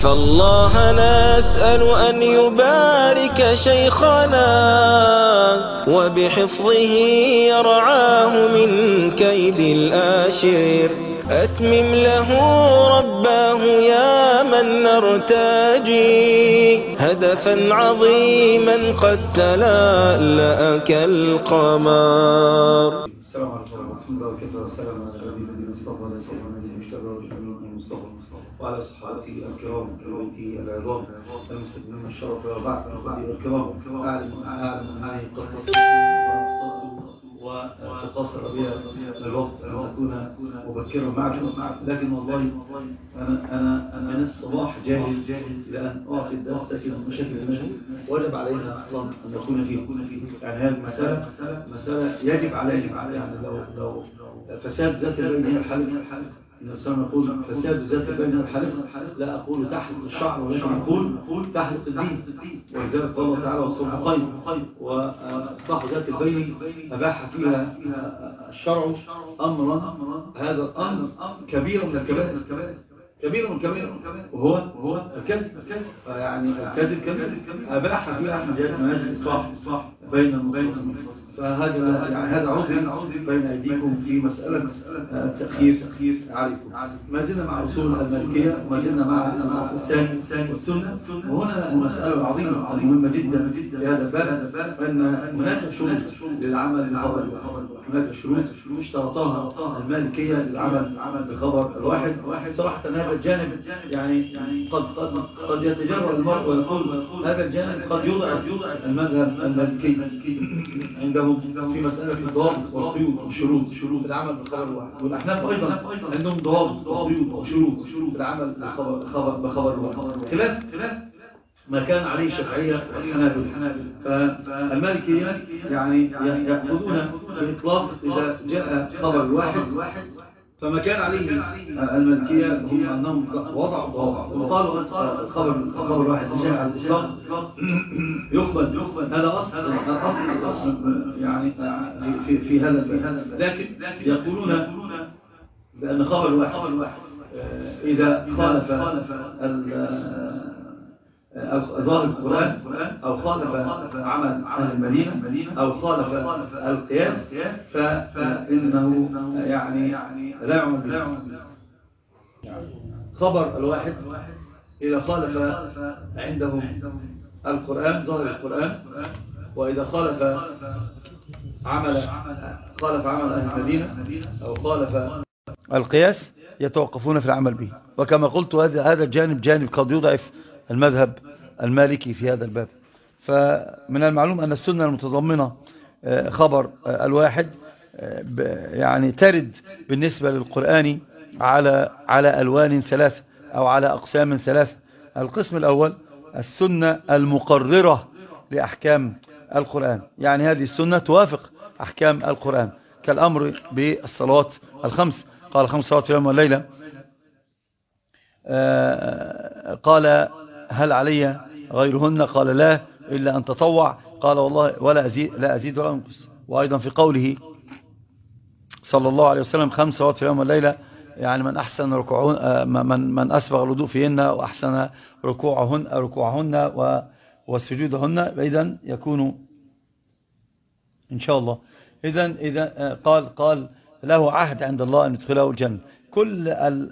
فالله نسأل أن يبارك شيخنا وبحفظه يرعاه من كيد الآشر. أتمم له رباه يا من نرتجي هدفا عظيما قد تلألأ كالقمر. السلام عليكم ورحمة الله وبركاته. والسلام على الذين اصطفى سيدنا المجتبى والأمين المصطفى وعلى صحابته الكرام وبيته العظام المستثمرين الشرف وبعد الكرام. أعلم أنني قد وتقاصر بها الوقت أن أكون مبكرا معكم، لكن والله أنا من الصباح جاهز لأن أعطي الدرس، لكن مشاكل المسجد وجب علينا أصلا أن نكون فيه. يعني هذه مسألة يجب علينا، يعني لو فساد ذات البين هي الحل. الإنسان يقول فساد ذات البين الحل، لا أقول تحلق الشعر ولكن أقول تحلق الدين. ولذلك قال الله تعالى والصلح خير، وإصلاح ذات البين أباح فيها الشرع أمرا، هذا الأمر كبير من الكبائر، وهو الكذب. يعني الكذب كبير أباح فيها مجال الإصلاح بين المخلصين. فهذا يعني هذا عذر بين أيديكم في مسألة التأخير عليكم. ما زلنا مع أصول المالكية، وما زلنا مع الأصل الثاني والسنة. وهنا المسألة العظيمة المهمة جدا في هذا الباب أن هناك شروط للعمل بالخبر. هناك شروط اشترطها المالكية للعمل بالخبر الواحد. صراحة هذا الجانب يعني قد يتجرأ المرء ويقول هذا الجانب قد يضعف المذهب المالكي عندهم في مسألة الضوابط والقيود والشروط في العمل بالخبر الواحد. والأحناف أيضا عندهم ضوابط وقيود وشروط في العمل بالخبر الواحد، خلاف ما كان عليه الشافعية والحنابلة. فالمالكية يعني يأخذون بإطلاق إذا جاء خبر الواحد، فما كان عليه المالكية هم أنهم وضعوا ضوابط وقالوا الخبر الواحد جاء على الإطلاق يقبل. هذا أصل يعني في هذا. لكن يقولون بأن خبر الواحد إذا خالف ظاهر القرآن أو خالف عمل أهل المدينة أو خالف القياس فإنه يعني لا يعمل به. خبر الواحد إذا خالف عندهم القرآن ظاهر القرآن، وإذا خالف عمل أهل المدينة أو خالف القياس يتوقفون في العمل به. وكما قلت هذا جانب قد يضعف المذهب المالكي في هذا الباب. فمن المعلوم أن السنة المتضمنة خبر الواحد يعني ترد بالنسبة للقرآن على ألوان ثلاثة أو على أقسام ثلاثة. القسم الأول السنة المقررة لأحكام القرآن، يعني هذه السنة توافق أحكام القرآن، كالأمر بالصلوات الخمس. قال 5 صلوات في اليوم والليلة. قال هل علي غيرهن؟ قال لا إلا أن تطوع. قال والله لا أزيد ولا أنقص. وأيضا في قوله صلى الله عليه وسلم 5 صلوات في اليوم والليلة، يعني من أحسن من أسبغ الوضوء فيهن وأحسن ركوعهن وسجودهن، إذن يكون إن شاء الله. إذن قال له عهد عند الله أن يدخله الجنة. كل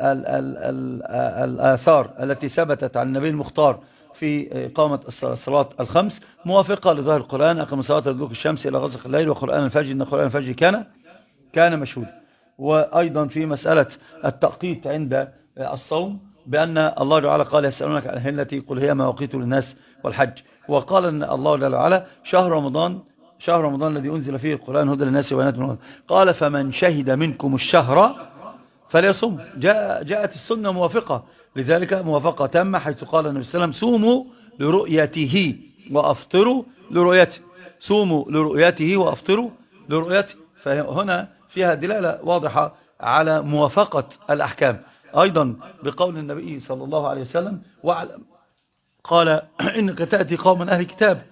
الآثار التي ثبتت عن النبي المختار في إقامة الصلاة الخمس موافقة لظاهر القرآن. أقم الصلاة لدلوك الشمس إلى غسق الليل وقرآن الفجر إن قرآن الفجر كان مشهودا. وأيضا في مسألة التأقيت عند الصوم بأن الله تعالى قال يسألونك عن الهلة قل هي مواقيت للناس والحج. وقال أن الله تعالى شهر رمضان الذي أنزل فيه القرآن هدى للناس وبينات من الهدى. قال فمن شهد منكم الشهر فليصم. جاءت السنة موافقة لذلك موافقة تامة، حيث قال النبي صلى الله عليه وسلم صوموا لرؤيته وأفطروا لرؤيته. صوموا لرؤيته وأفطروا لرؤيته. فهنا فيها دلالة واضحة على موافقة الأحكام. أيضا بقول النبي صلى الله عليه وسلم قال إنك تأتي قوما أهل كتاب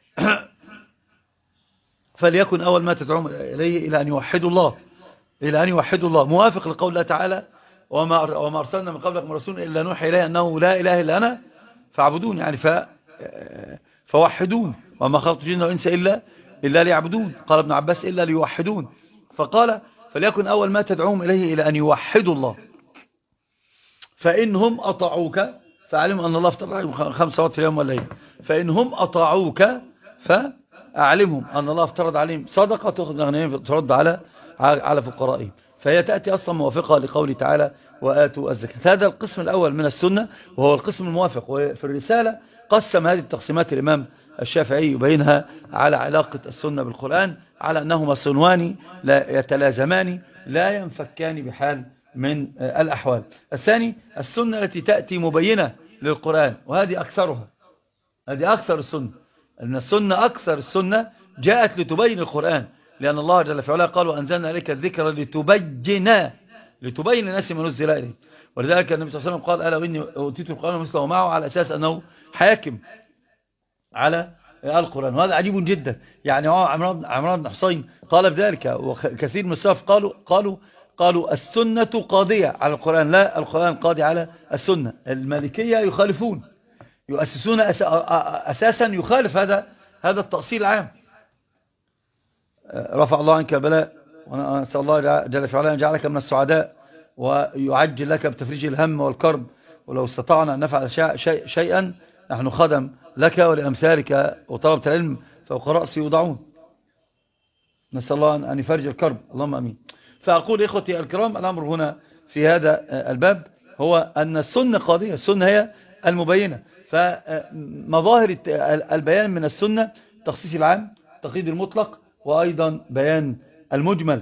فليكن أول ما تدعوهم إليه إلى أن يوحدوا الله موافق لقول الله تعالى وما أرسلنا من قبلك من رسول إلا نوحي إليه أنه لا إله إلا أنا فاعبدون، يعني فوحدون، وما خلقت الجن والإنس إلا ليعبدون. قال ابن عباس إلا ليوحدون، فقال فليكن أول ما تدعوهم إليه إلى أن يوحدوا الله، فإنهم أطاعوك فأعلموا أن الله افترض عليهم 5 صلوات في اليوم والليل، فإنهم أطاعوك فأعلمهم أن الله افترض عليهم صدقة تأخذ أغنيهم ترد على فقرائهم. فهي تأتي أصلا موافقة لقوله تعالى وآتوا الزكاة. هذا القسم الأول من السنة وهو القسم الموافق. وفي الرسالة قسم هذه التقسيمات الإمام الشافعي يبينها على علاقة السنة بالقرآن على أنهما صنوان لا يتلازمان لا ينفكان بحال من الأحوال. الثاني السنة التي تأتي مبينة للقرآن، وهذه أكثرها، هذه أكثر السنة، أن السنة أكثر السنة جاءت لتبين القرآن، لأن الله جل في علاه قال وأنزلنا إليك الذكر لتبين الناس ما نزل إليه. ولذلك النبي صلى الله عليه وسلم قال ألا وإني أوتيت القرآن مثله معه، على أساس أنه حاكم على القرآن. وهذا عجيب جدا. يعني عمران بن حسين قال بذلك، وكثير من السلف قالوا السنة قاضية على القرآن، لا القرآن قاضي على السنة. المالكية يخالفون، يؤسسون أساسا يخالف هذا التأصيل العام. رفع الله عنك بلاء، ونسأل الله جل في علاه أن يجعلك من السعداء ويعجل لك بتفريج الهم والكرب. ولو استطعنا أن نفعل شيئا نحن خدم لك ولأمثالك وطلبة العلم فوق رأسي يوضعون. نسأل الله أن يفرج الكرب، اللهم أمين. فأقول إخوتي الكرام، الأمر هنا في هذا الباب هو أن السنة قاضية، السنة هي المبينة. فمظاهر البيان من السنة تخصيص العام، تقييد المطلق، وأيضا بيان المجمل.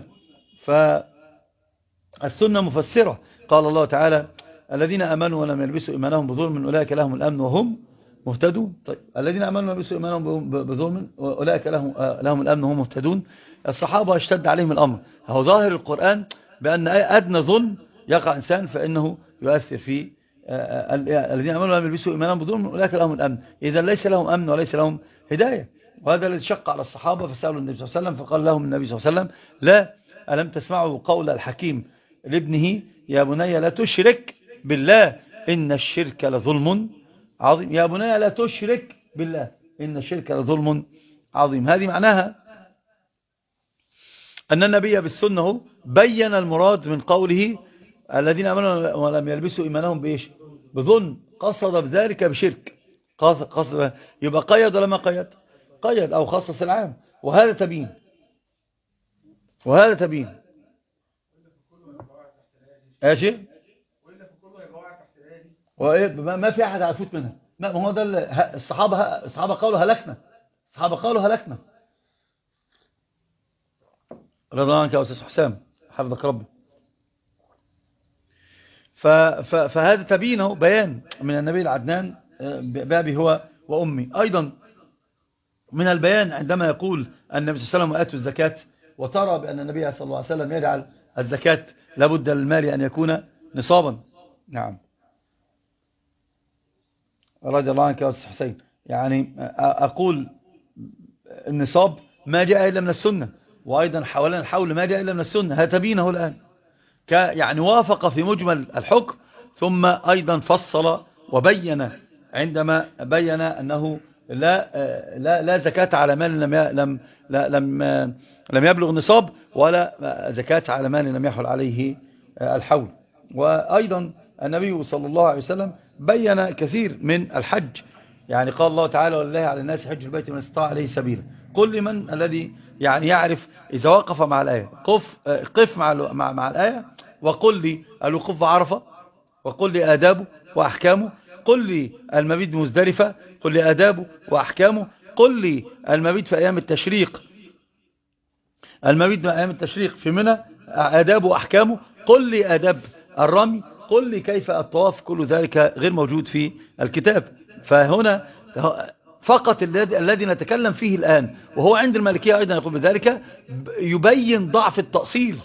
فالسنة مفسرة. قال الله تعالى الذين آمنوا ولم يلبسوا إيمانهم بظلم أولئك لهم الأمن وهم مهتدون. طيب الذين آمنوا ولم يلبسوا إيمانهم بظلم أولئك لهم الأمن وهم مهتدون. الصحابة اشتد عليهم الأمر. هو ظاهر القرآن بأن أدنى ظلم يقع إنسان فإنه يؤثر في الذين آمنوا ولم يلبسوا إيمانهم بظلم أولئك لهم الأمن. إذا ليس لهم أمن وليس لهم هداية. وهذا الذي شق على الصحابة، فسألوا النبي صلى الله عليه وسلم فقال لهم النبي صلى الله عليه وسلم لا، ألم تسمعوا قول الحكيم لابنه يا بني لا تشرك بالله إن الشرك لظلم عظيم. يا بني لا تشرك بالله إن الشرك لظلم عظيم. هذه معناها أن النبي بالسنة بين المراد من قوله الذين آمنوا ولم يلبسوا إيمانهم بإيش؟ بظلم. قصد بذلك بشرك. قصد يبقى قيد ولا ما قيد؟ قيد أو خصص العام. وهذا تبين ايش؟ ما في احد هيفوت منها. ما هو ده الصحابه قالوا هلكنا. رضا عنك يا استاذ حسام حفظك ربي. فهذا تبينه بيان من النبي العدنان بابي هو وامي. ايضا من البيان عندما يقول النبي صلى الله عليه وسلم وآتوا الزكاة، وترى بأن النبي صلى الله عليه وسلم يجعل الزكاة لابد للمال أن يكون نصابا. نعم رضي الله عنك يا أستاذ حسين. يعني أقول النصاب ما جاء إلا من السنة، وأيضا حوالين الحول ما جاء إلا من السنة. هذا تبينه الآن يعني وافق في مجمل الحكم، ثم أيضا فصل وبين عندما بين أنه لا زكاة على مال لم يبلغ النصاب، ولا زكاة على مال لم يحل عليه الحول. وأيضا النبي صلى الله عليه وسلم بين كثير من الحج. يعني قال الله تعالى ولله على الناس حج البيت من استطاع عليه سبيلا. قل لمن الذي يعني يعرف إذا وقف مع الآية قف مع الآية، وقل لي الوقوف بعرفة، وقل لي آدابه وأحكامه، قل لي المبيت بمزدلفة، قل لي آدابه وأحكامه، قل لي المبيت في أيام التشريق، في منى آدابه وأحكامه، قل لي آداب الرمي، قل لي كيف الطواف. كل ذلك غير موجود في الكتاب. فهنا فقط الذي نتكلم فيه الآن، وهو عند المالكية أيضا يقول بذلك، يبين ضعف التأصيل،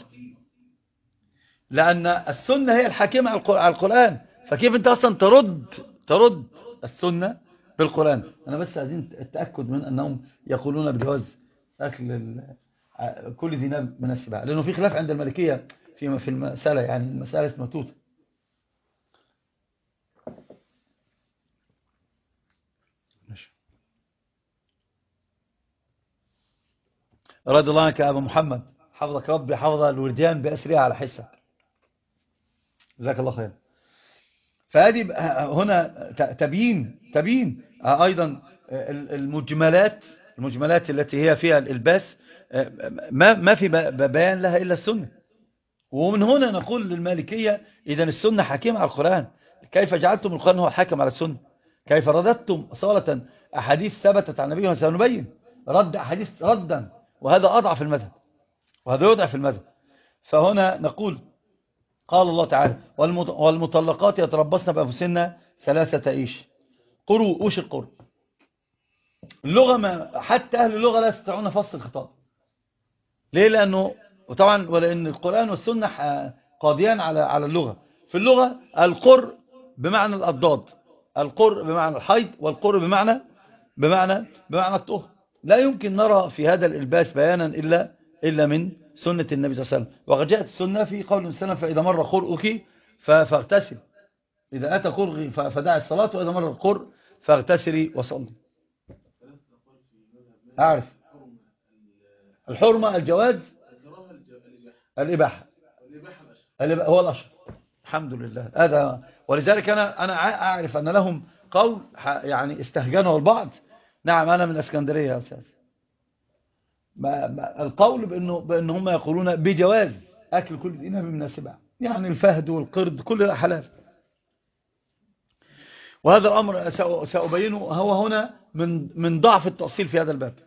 لأن السنة هي الحاكمة على القرآن. فكيف أنت أصلا ترد السنة بالقرآن؟ أنا بس عايزين التأكد من أنهم يقولون بجواز أكل كل ذي ناب من السباع، لأنه في خلاف عند المالكية في المسألة، يعني المسألة متوتة. رضي الله عنك يا أبا محمد، حفظك ربي حفظ الورديان بأسرها على حسك، جزاك الله خير. فهذه هنا تبيين أيضا المجملات التي هي فيها الإلباس ما في بيان لها إلا السنة. ومن هنا نقول للمالكية إذن السنة حكيمة على القرآن، كيف جعلتم القرآن هو الحاكم على السنة؟ كيف رددتم صالة أحاديث ثبتت عن النبي وسنبين رد أحاديث ردا، وهذا أضعف المذهب وهذا يضعف المذهب. فهنا نقول قال الله تعالى والمطلقات يتربصن بأنفسهن 3 إيش قروا. وش القرء؟ اللغة حتى أهل اللغة لا يستطيعون فصل الخطاب. ليه؟ لأنه وطبعا ولأن القرآن والسنة قاضيان على اللغة. في اللغة القر بمعنى الأضداد، القر بمعنى الحيض، والقر بمعنى الطهر. لا يمكن نرى في هذا الإلباس بيانا إلا من سنة النبي صلى الله عليه وسلم. وقد جاءت السنة في قول السلام فإذا مر قرؤك فاغتسل، إذا أتى قرغي فدع الصلاة، وإذا مر القر فاغتسلي وصلي. أعرف الحرمة الجواز الإباحة هو الأشهر الحمد لله هذا. ولذلك أنا أعرف أن لهم قول يعني استهجنه البعض. نعم أنا من اسكندرية يا أستاذ. القول بأن هم يقولون بجواز أكل كل إناء من السباع، يعني الفهد والقرد كل حلال. وهذا الأمر سأبينه هو هنا من ضعف التأصيل في هذا الباب.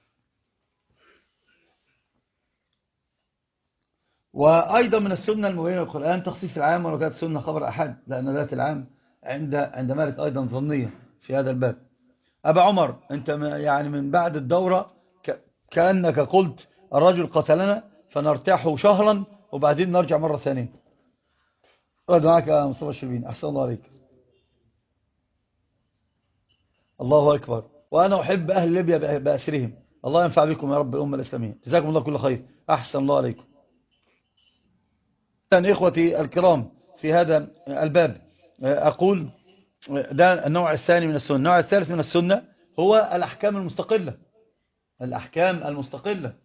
وأيضا من السنة المبينة للقرآن تخصيص العام، ولو كانت السنة خبر أحد، لأن ذات العام عند مالك أيضا ظنية في هذا الباب. أبا عمر أنت يعني من بعد الدورة كأنك قلت الرجل قتلنا فنرتاح شهرا وبعدين نرجع مرة ثانية. رد معك يا مصطفى الشربين، أحسن الله عليك. الله أكبر. وأنا أحب أهل ليبيا بأسرهم، الله ينفع بكم يا رب الأمة الإسلامية، جزاكم الله كل خير، أحسن الله عليكم. إخوتي الكرام في هذا الباب أقول ده النوع الثاني من السنة. النوع الثالث من السنة هو الأحكام المستقلة. الأحكام المستقلة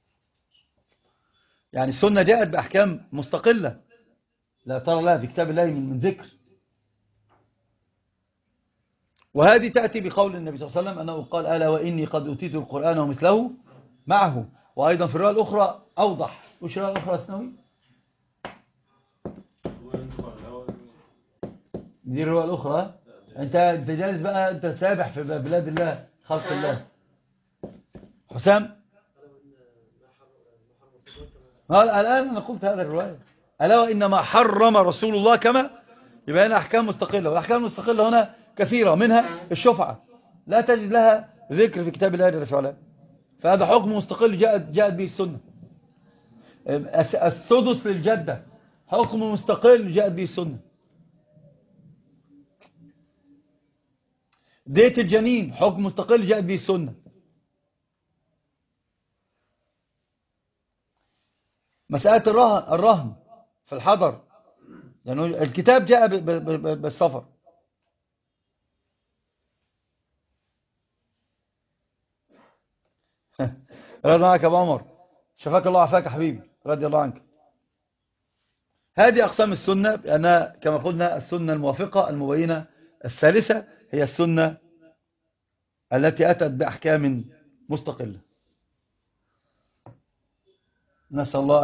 يعني السنة جاءت بأحكام مستقلة لا ترى لها في كتاب الله من ذكر. وهذه تأتي بقول النبي صلى الله عليه وسلم أنه قال ألا وإني قد أوتيت القرآن ومثله معه. وأيضا في الرواية الأخرى أوضح. وش الرواية الأخرى أثنوي؟ دي الرواية الأخرى. أنت جالس بقى، أنت سابح في بلاد الله خلق الله. حسام الآن أنا قلت هذا الرواية ألا وإنما حرم رسول الله كما يبقى هنا أحكام مستقلة. والأحكام المستقلة هنا كثيرة، منها الشفعة لا تجد لها ذكر في كتاب الله جل وعلا، فهذا حكم مستقل جاءت به السنة. السدس للجدة حكم مستقل جاءت به السنة. ديت الجنين حكم مستقل جاءت به السنة. مسألة الرهن في الحضر لأنه يعني الكتاب جاء بالسفر. رضي عنك يا أبو عمر، شفاك الله وعافاك يا حبيبي، رضي الله عنك. هذه أقسام السنة بأنها كما قلنا السنة الموافقة المبينة. الثالثة هي السنة التي أتت بأحكام مستقلة. نسأل الله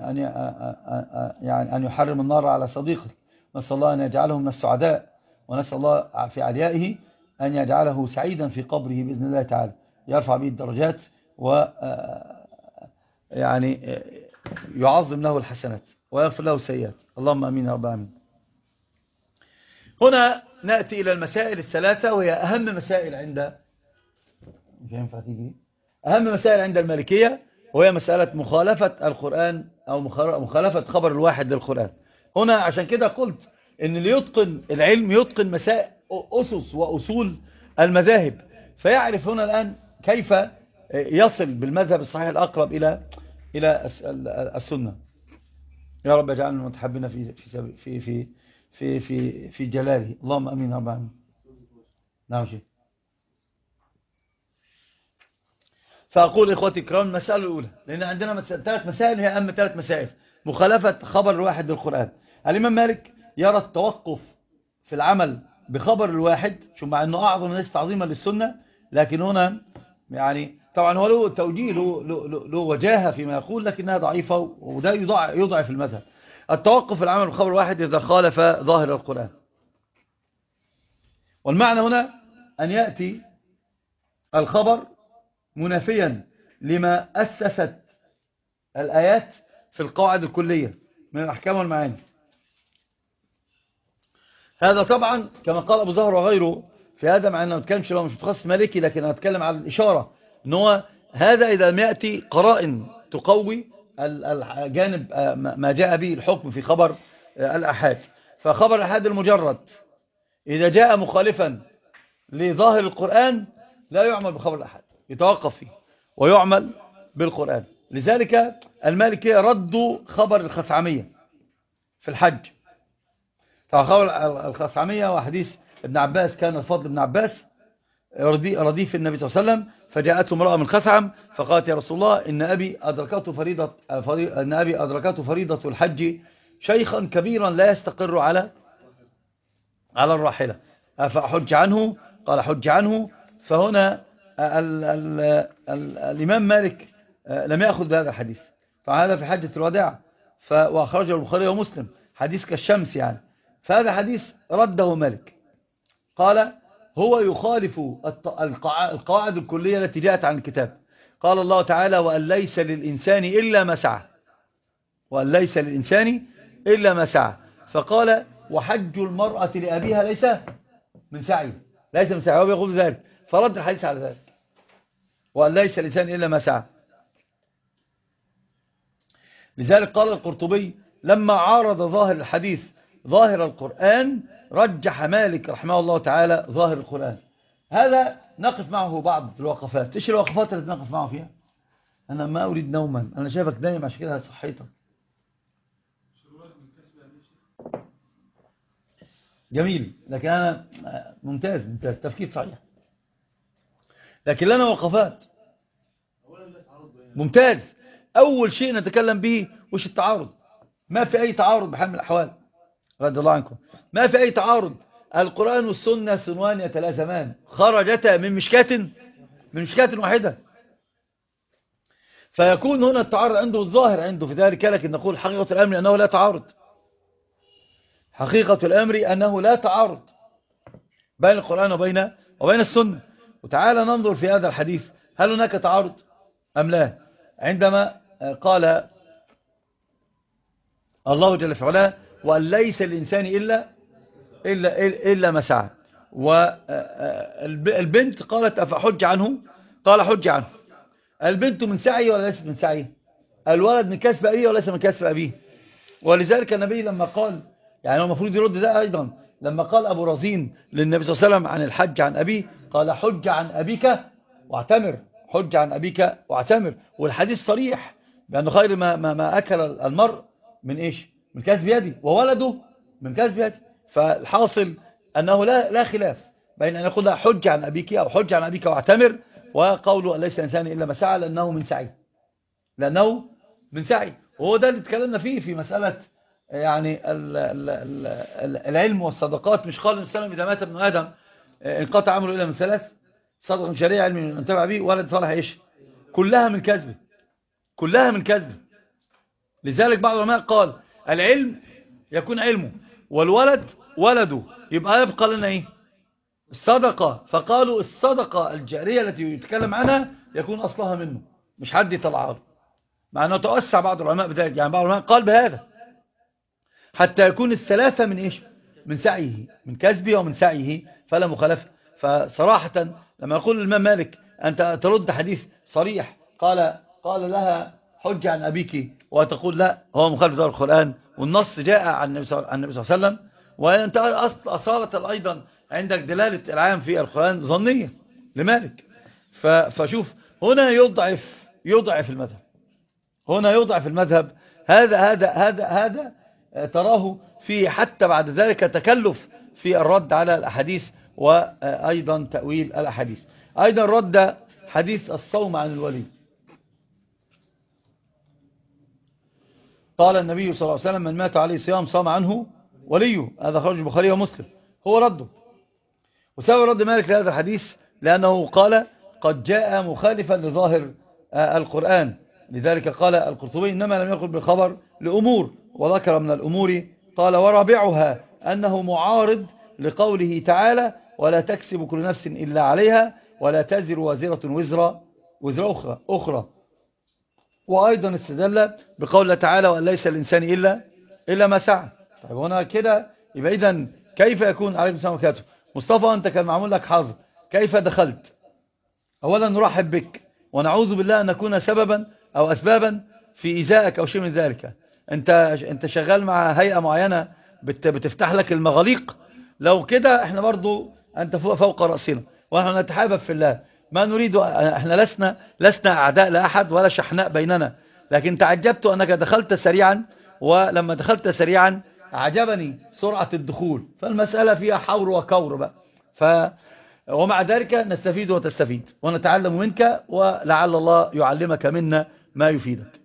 أن يحرم النار على صديقه، نسأل الله أن يجعله من السعداء، ونسأل الله في عليائه أن يجعله سعيدا في قبره بإذن الله تعالى، يرفع به الدرجات و يعني يعظم له الحسنات ويغفر له السيئات. اللهم أمين يا رب العالمين. هنا نأتي إلى المسائل الثلاثة، وهي أهم مسائل عند المالكية، وهي مسألة مخالفة القرآن أو مخالفة خبر الواحد للقرآن. هنا عشان كده قلت إن اللي يتقن العلم يتقن مسائل أسس وأصول المذاهب، فيعرف هنا الآن كيف يصل بالمذهب الصحيح الأقرب إلى السنة. يا رب اجعلنا متحبين في جلاله، اللهم أمين يا رب العالمين. نعم شيء. فأقول إخوتي الكرام المسألة الأولى، لأن عندنا 3 مسائل هي أهم 3 مسائل. مخالفة خبر الواحد للقرآن. الإمام مالك يرى التوقف في العمل بخبر الواحد، شو مع أنه أعظم الناس تعظيما للسنة، لكن هنا يعني طبعا هو له توجيه له وجاهة فيما يقول، لكنها ضعيفة، وده يضعف المذهب. التوقف في العمل بخبر الواحد إذا خالف ظاهر القرآن. والمعنى هنا أن يأتي الخبر منافيا لما أسست الآيات في القواعد الكلية من الأحكام والمعاني. هذا طبعا كما قال أبو زهر وغيره في هذا، مع أنه ما نتكلمش لو مش متخصص مالكي، لكن أنا أتكلم على الإشارة أنه هذا إذا لم يأتي قرائن تقوي الجانب ما جاء به الحكم في خبر الأحاد. فخبر الأحاد المجرد إذا جاء مخالفا لظاهر القرآن لا يعمل بخبر الأحاد، يتوقف فيه ويعمل بالقرآن. لذلك المالكية ردوا خبر الخثعمية في الحج. طبعا خبر الخثعمية وحديث ابن عباس، كان الفضل ابن عباس رديف النبي صلى الله عليه وسلم، فجاءته امرأة من خثعم فقالت: يا رسول الله إن أبي أدركته فريضة الحج شيخا كبيرا لا يستقر على الراحلة، أفأحج عنه؟ قال: حج عنه. فهنا الإمام مالك لم يأخذ بهذا الحديث، فهذا في حجة الوداع، وأخرجه البخاري ومسلم حديث كالشمس يعني. فهذا حديث رده مالك، قال هو يخالف القواعد الكلية التي جاءت عن الكتاب. قال الله تعالى: وأن ليس للإنسان إلا ما سعى، وأن ليس للإنسان إلا ما سعى. فقال: وحج المرأة لأبيها ليس من سعي، ليس من سعي، هو بيقول ذلك، فرد الحديث على ذلك، وأن ليس للإنسان إلا ما سعى. لذلك قال القرطبي: لما عارض ظاهر الحديث ظاهر القرآن رجح مالك رحمه الله تعالى ظاهر القرآن. هذا نقف معه بعض الوقفات. ايش الوقفات اللي نقف معه فيها؟ أنا ما أريد نوما، أنا شايفك نايم عشان كده صحيتك. جميل، لكن أنا ممتاز تفكير صحيح، لكن لنا وقفات. ممتاز. أول شيء نتكلم به وش التعارض. ما في أي تعارض بحال من الأحوال، رضي الله عنكم، ما في أي تعارض. القرآن والسنة سنوان يتلازمان، خرجتا من مشكاة واحدة. فيكون هنا التعارض عنده الظاهر عنده في ذلك، لكن نقول حقيقة الأمر أنه لا تعارض. حقيقة الأمر أنه لا تعارض بين القرآن وبين السنة. وتعالى ننظر في هذا الحديث، هل هناك تعارض أم لا؟ عندما قال الله جل في علاه: وأن ليس الإنسان إلا ما سعى. والبنت قالت: أفحج عنه؟ قال: حج عنه. البنت من سعي ولا ليست من سعي؟ الولد من كسب أبيه ولا ليس من كسب أبيه؟ ولذلك النبي لما قال، يعني هو المفروض يرد ده أيضا، لما قال أبو رزين للنبي صلى الله عليه وسلم عن الحج عن أبيه، قال: حج عن أبيك واعتمر، حج عن أبيك واعتمر. والحديث صريح بأنه خير ما أكل المرء من إيش؟ من كسب يده، وولده من كسب يده. فالحاصل أنه لا خلاف بين أن يقول حج عن أبيك أو حج عن أبيك واعتمر، وقوله ليس إنسان إلا ما سعى، لأنه من سعي. وهو ده اللي تكلمنا فيه في مسألة يعني العلم والصدقات. مش قال النبي صلى الله عليه وسلم: إذا مات ابن آدم انقطع عمله إلا من 3: صدق شريعة، علم ينتفع به، ولد صالح. إيش؟ كلها من كذبه. لذلك بعض العلماء قال: العلم يكون علمه والولد ولده، يبقى لنا إيه؟ الصدقة. فقالوا الصدقة الجارية التي يتكلم عنها يكون أصلها منه، مش حد يطلعها، مع أنه توسع بعض العلماء بذلك. يعني بعض العلماء قال بهذا حتى يكون الثلاثة من إيش؟ من سعيه، من كسبه ومن سعيه، فلا مخالفة. فصراحة لما يقول الإمام مالك أنت ترد حديث صريح قال لها حج عن أبيك، وتقول لا هو مخالف ظاهر القرآن، والنص جاء عن النبي صلى الله عليه وسلم، وأنت أصالة أيضا عندك دلالة العام في القرآن ظنية لمالك. فشوف هنا يضعف المذهب، هنا يضعف المذهب. هذا تراه فيه حتى بعد ذلك تكلف في الرد على الأحاديث، وأيضا تأويل الأحاديث. أيضا رد حديث الصوم عن الولي. قال النبي صلى الله عليه وسلم: من مات عليه صيام صام عنه وليه. هذا خرج البخاري ومسلم. هو رده. وسبب رد مالك لهذا الحديث لأنه قال: قد جاء مخالفا لظاهر القرآن. لذلك قال القرطبي: إنما لم يقل بالخبر لأمور، وذكر من الأمور قال: ورابعها أنه معارض لقوله تعالى: ولا تكسب كل نفس إلا عليها ولا تزر وازرة وزر أخرى. وأيضا استدل بقول الله تعالى: وأن ليس الإنسان إلا ما سعى. طيب هنا كده يبقى إذن كيف يكون عليكم السلام وبركاته؟ مصطفى أنت كان معمول لك حظ، كيف دخلت؟ أولا نرحب بك ونعوذ بالله أن نكون سببا أو أسبابا في إيذائك أو شيء من ذلك. أنت شغال مع هيئة معينة بتفتح لك المغاليق. لو كده احنا برضو أنت فوق رأسنا ونحن نتحابب في الله. ما نريد، احنا لسنا أعداء لأحد ولا شحناء بيننا، لكن تعجبت أنك دخلت سريعا، ولما دخلت سريعا أعجبني سرعة الدخول، فالمسألة فيها حور وكور بقى. ومع ذلك نستفيد وتستفيد ونتعلم منك، ولعل الله يعلمك منا ما يفيدك.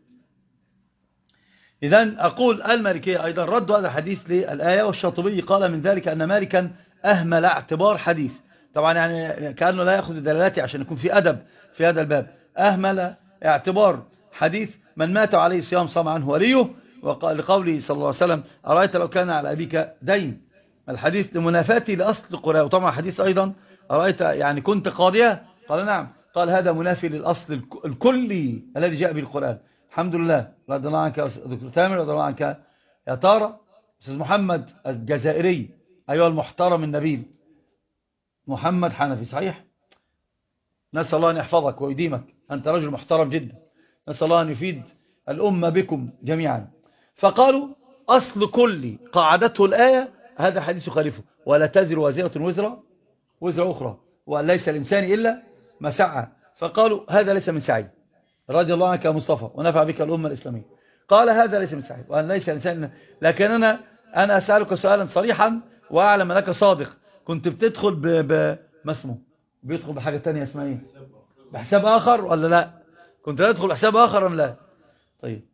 إذن أقول المالكية أيضا ردوا هذا الحديث للآية، والشاطبي قال من ذلك أن مالكا أهمل اعتبار حديث. طبعا يعني كأنه لا يأخذ الدلالات عشان يكون في أدب في هذا الباب. أهمل اعتبار حديث من مات عليه صيام صام عنه وليه، لقوله صلى الله عليه وسلم: أرأيت لو كان على أبيك دين. الحديث لمنافاتي لأصل القرآن. وطبعا حديث أيضا: أرأيت يعني كنت قاضية؟ قال: نعم. قال: هذا منافي للأصل الكلي الذي جاء به القرآن. الحمد لله. رضي الله عنك دكتور تامر، رضي الله عنك يا تارة. أستاذ محمد الجزائري أيها المحترم النبيل محمد حنفي، صحيح؟ نسأل الله أن يحفظك ويديمك، أنت رجل محترم جدا، نسأل الله أن يفيد الأمة بكم جميعا. فقالوا أصل كل قاعدته الآية هذا حديث خالفه: ولا تزر وازرة وزر أخرى، وليس الإنسان إلا ما سعى. فقالوا هذا ليس من سعي. رضي الله عنك يا مصطفى ونفع بك الأمة الإسلامية. قال: هذا ليس من سعي وأن ليس الإنسان. لكن أنا أسألك سؤالا صريحا وأعلم أنك صادق. كنت بتدخل ما اسمه بيدخل بحاجة تانية اسمها ايه؟ بحساب آخر ولا لا؟ كنت تدخل بحساب آخر أم لا؟ طيب،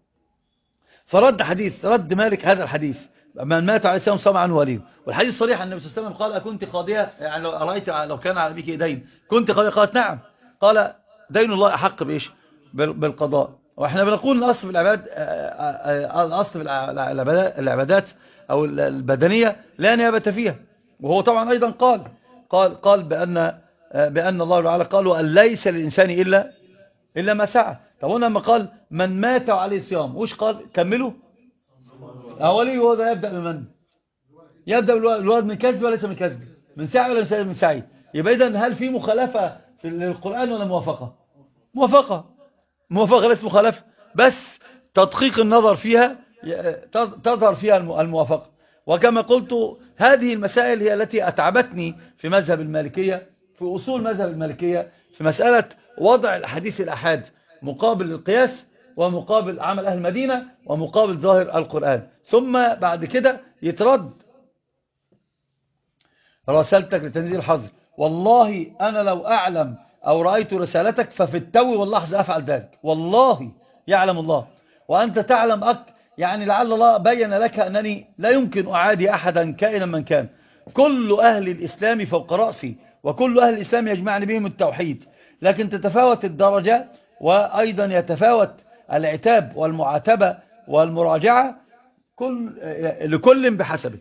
رد مالك هذا الحديث: من مات عليه السلام صام عنه وليه. والحديث صريح، النبي صلى الله عليه وسلم قال: أكنت قاضية؟ يعني لو أرأيت لو كان على بك دين كنت قاضية؟ قالت: نعم. قال: دين الله أحق بإيش؟ بالقضاء. وإحنا بنقول الأصل في العبادات أو البدنية لا نيابة فيها. وهو طبعا أيضا قال بأن الله تعالى قال: وأن ليس للإنسان إلا ما سعى. طب هنا لما قال من مات عليه صيام، وش قال؟ كملوا أولي. وهو ده يبدأ بمن؟ يبدأ بالولد من كسب وليس من كسب، من سعي ولا من سعي. يبقى إذن هل في مخالفة في القرآن ولا موافقة ليس مخالفة، بس تدقيق النظر فيها تظهر فيها الموافقة. وكما قلت هذه المسائل هي التي أتعبتني في مذهب المالكية، في أصول مذهب المالكية، في مسألة وضع الحديث الأحاد مقابل القياس، ومقابل عمل أهل المدينة، ومقابل ظاهر القرآن. ثم بعد كده يترد رسالتك لتنزيل الحظر. والله أنا لو أعلم أو رأيت رسالتك ففي التو واللحظة أفعل ذلك، والله يعلم الله وأنت تعلم يعني لعل الله بين لك أنني لا يمكن أعادي أحدا كائنا من كان. كل أهل الإسلام فوق رأسي، وكل أهل الإسلام يجمعني بهم التوحيد، لكن تتفاوت الدرجة، وأيضا يتفاوت العتاب والمعاتبة والمراجعة، لكل بحسبه.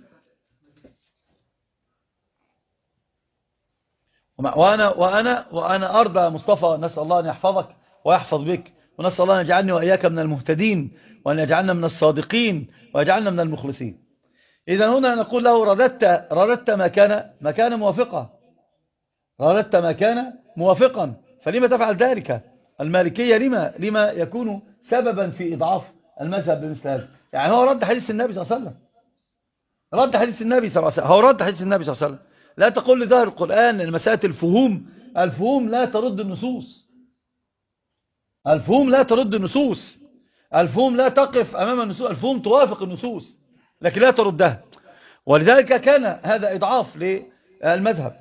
وأنا أرضى مصطفى، نسأل الله أن يحفظك ويحفظ بك، ونسأل الله أن يجعلني وإياك من المهتدين، وأن يجعلنا من الصادقين، ويجعلنا من المخلصين. إذا هنا نقول له رددت ما كان موافقا، رددت ما كان موافقا، فلما تفعل ذلك؟ المالكية لما يكون سببا في إضعاف المذهب بمثل هذا؟ يعني هو رد حديث النبي صلى الله عليه وسلم، رد حديث النبي صلى الله عليه وسلم، هو رد حديث النبي صلى الله عليه وسلم. لا تقول لي ظاهر القرآن ان مسألة الفهوم لا ترد النصوص، الفهوم لا ترد النصوص، الفهوم لا تقف أمام النصوص، الفهوم توافق النصوص لكن لا تردها. ولذلك كان هذا إضعاف للمذهب.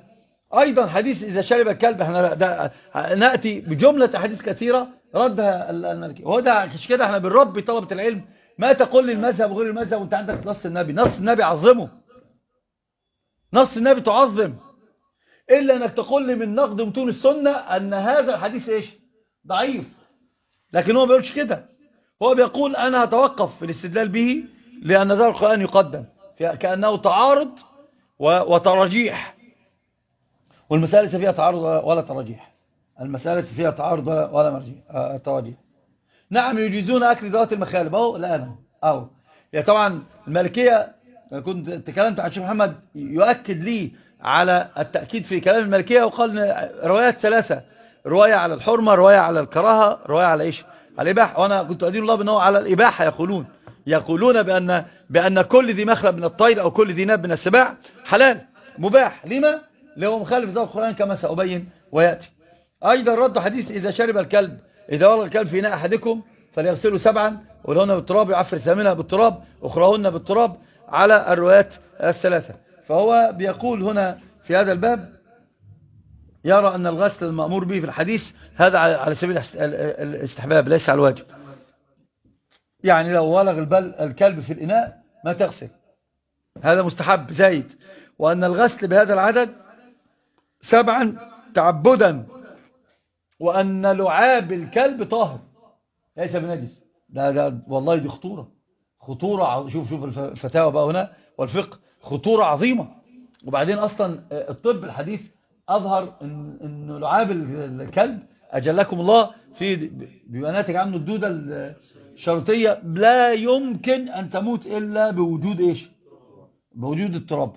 أيضا حديث إذا شرب الكلب، احنا نأتي بجملة أحاديث كثيرة ردها المالكية. وهو ده عشان كده احنا بنربي طلبة العلم، ما تقول لي المذهب وغير المذهب وانت عندك نص النبي. نص النبي عظمه، نص النبي تعظم، إلا أنك تقول لي من نقد متون السنة أن هذا الحديث إيش؟ ضعيف. لكن هو ما بيقولش كده، هو بيقول أنا هتوقف في الاستدلال به لأن ذا القرآن يقدم كأنه تعارض وترجيح، والمسألة فيها تعارض ولا ترجيح، المسألة فيها تعارض ولا ترجيح. نعم يجيزون أكل ذوات المخالب أهو الآن أهو. يعني طبعا المالكية كنت تكلمت عن الشيخ محمد يؤكد لي على التأكيد في كلام المالكية، وقال روايات ثلاثة: رواية على الحرمة، رواية على الكراهة، رواية على إيش؟ على الإباحة. وأنا كنت أدين الله بأنه على الإباحة. يقولون بأن كل ذي مخلب من الطير أو كل ذي ناب من السباع حلال مباح. لما؟ لو مخالف ذو القرآن كما سأبين ويأتي. أيضا رد حديث إذا شرب الكلب، إذا ولغ الكلب في إناء أحدكم فليغسلوا 7، ولهن بالتراب يعفر 8 بالتراب، أخراهن بالتراب، على الروايات الثلاثة. فهو بيقول هنا في هذا الباب يرى أن الغسل المأمور به في الحديث هذا على سبيل الاستحباب ليس على الواجب. يعني لو ولغ الكلب في الإناء ما تغسل، هذا مستحب زايد. وأن الغسل بهذا العدد 7 تعبدا، وأن لعاب الكلب طاهر ليس بنجس. ده والله دي خطورة. شوف الفتاوى بقى هنا والفقه، خطورة عظيمة. وبعدين أصلا الطب الحديث أظهر أن لعاب الكلب أجلكم الله بما ناتج عنه الدودة الشرطية لا يمكن أن تموت إلا بوجود إيش؟ بوجود التراب.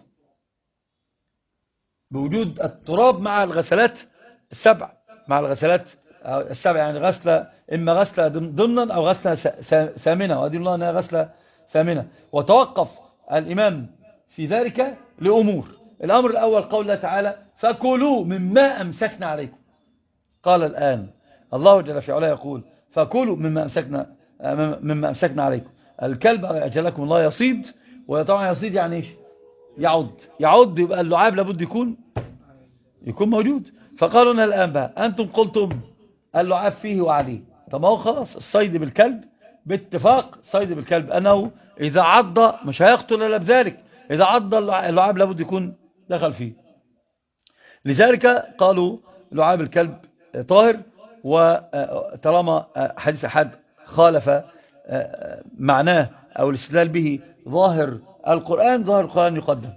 بوجود التراب مع الغسلات السبع، يعني غسلة، إما غسلة ضمنا أو غسلة ثامنة، وأدين الله أنها غسلة ثامنة. وتوقف الإمام في ذلك لأمور. الأمر الأول قول الله تعالى فكلوا مما أمسكنا عليكم. قال الآن الله جل في علاه يقول فكلوا مما أمسكنا عليكم. الكلب أجلكم الله يصيد، وطبعا يصيد يعني إيش؟ يعض، يبقى اللعاب لابد يكون موجود. فقالوا لنا الآن بقى أنتم قلتم اللعاب فيه وعليه، طب ما هو خلاص الصيد بالكلب باتفاق، صيد بالكلب أنه إذا عض مش هيقتل إلا بذلك، إذا عض اللعاب لابد يكون دخل فيه. لذلك قالوا لعاب الكلب طاهر. وطالما حديث أحد خالف معناه أو الاستدلال به ظاهر القرآن يقدم.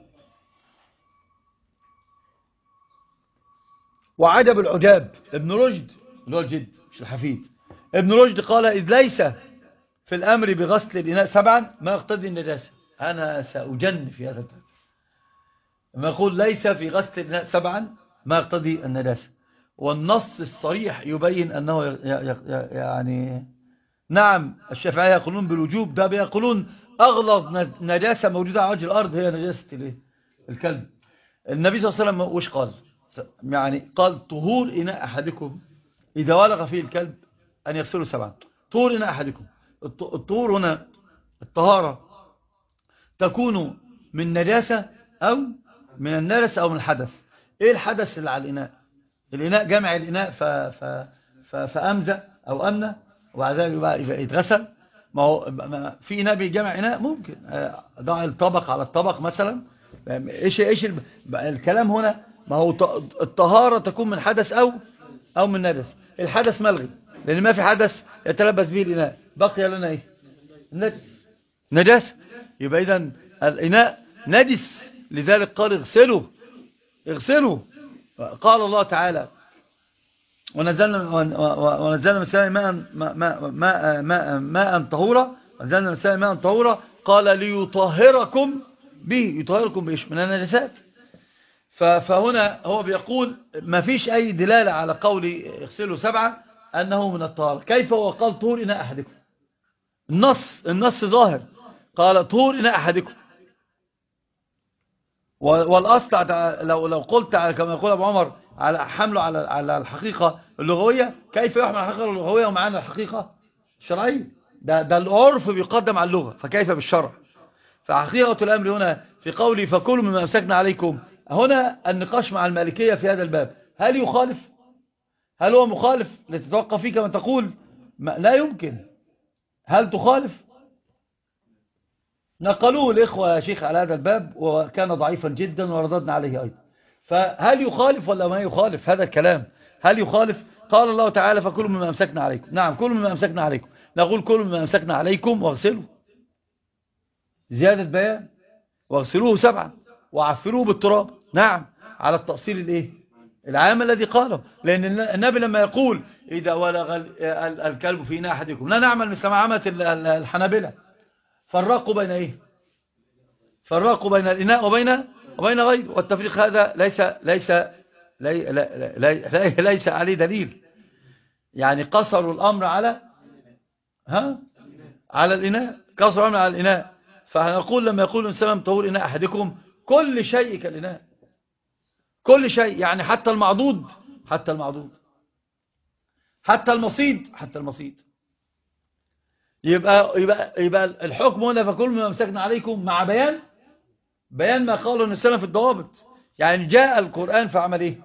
وعجب العجاب ابن رشد اللي هو الجد مش الحفيد، ابن رشد قال إذ ليس في الأمر بغسل الإناء 7 ما يقتضي النجاسة. أنا سأجن في هذا الباب لما يقول ليس في غسل الإناء 7 ما يقتضي النجاسة، والنص الصريح يبين أنه يعني نعم الشافعية يقولون بالوجوب، ده بيقولون أغلظ نجاسة موجودة على وجه الأرض هي نجاسة الكلب. النبي صلى الله عليه وسلم وش قال؟ يعني قال طهور إناء أحدكم إذا ولغ فيه الكلب أن يغسلوا 7. طهور إناء أحدكم، الطهور هنا الطهارة تكون من نجاسة أو من النجس أو من الحدث. إيه الحدث اللي على الإناء جمع الإناء فأمزى أو أمنى وبعد ذلك يبقى يتغسل. ما هو في إناء بيجمع إناء ممكن ضع الطبق على الطبق مثلا. إيش الكلام هنا؟ ما هو الطهارة تكون من حدث أو من نجس. الحدث ملغي لأن ما في حدث يتلبس به الإناء، بقي لنا إيه؟ نجاسة. يبقى إذن الإناء نجس، لذلك قال اغسلوا. قال الله تعالى ونزلنا من السماء ماء طهورا، ونزلنا من السماء ماء طهورا، قال ليطهركم به. يطهركم بإيش؟ من النجاسات. فهنا هو بيقول ما فيش أي دلالة على قول اغسلوا 7 أنه من الطهارة. كيف هو قال طهور إناء أحدكم؟ النص ظاهر، قال طهور إناء أحدكم. والأصل لو قلت كما يقول أبو عمر على حمله على الحقيقة اللغوية، كيف يحمل على الحقيقة اللغوية ومعنا الحقيقة الشرعية؟ ده العرف بيقدم على اللغة، فكيف بالشرع؟ فحقيقة الأمر هنا في قولي فكلوا مما أمسكنا عليكم هنا النقاش مع المالكية في هذا الباب، هل يخالف؟ هل هو مخالف لتتوقف فيه كما تقول؟ لا يمكن. هل تخالف؟ نقلوه الإخوة يا شيخ على هذا الباب وكان ضعيفا جدا ورددنا عليه أيضا. فهل يخالف ولا ما يخالف هذا الكلام؟ هل يخالف؟ قال الله تعالى فكلوا مما أمسكنا عليكم. نعم كلوا مما أمسكنا عليكم، نقول كلوا مما أمسكنا عليكم واغسلوا، زيادة بيان، واغسلوه 7 وعفروه بالتراب. نعم على التأصيل الايه العام الذي قاله، لأن النبي لما يقول إذا ولغ الكلب في إناء أحدكم لا نعمل مثل ما عملت الحنابلة، فرقوا بين ايه؟ فرقوا بين الإناء وبين غيره، والتفريق هذا ليس عليه دليل. يعني قصروا الأمر على على الإناء، قصروا الأمر على الإناء. فهنقول لما يقول الإنسان طهور إناء أحدكم كل شيء كالإناء، كل شيء، يعني حتى المعضود، حتى المصيد. يبقى الحكم هنا فكل ما مسكنا عليكم مع بيان ما قاله النبي في الضوابط. يعني جاء القرآن فعمل ايه؟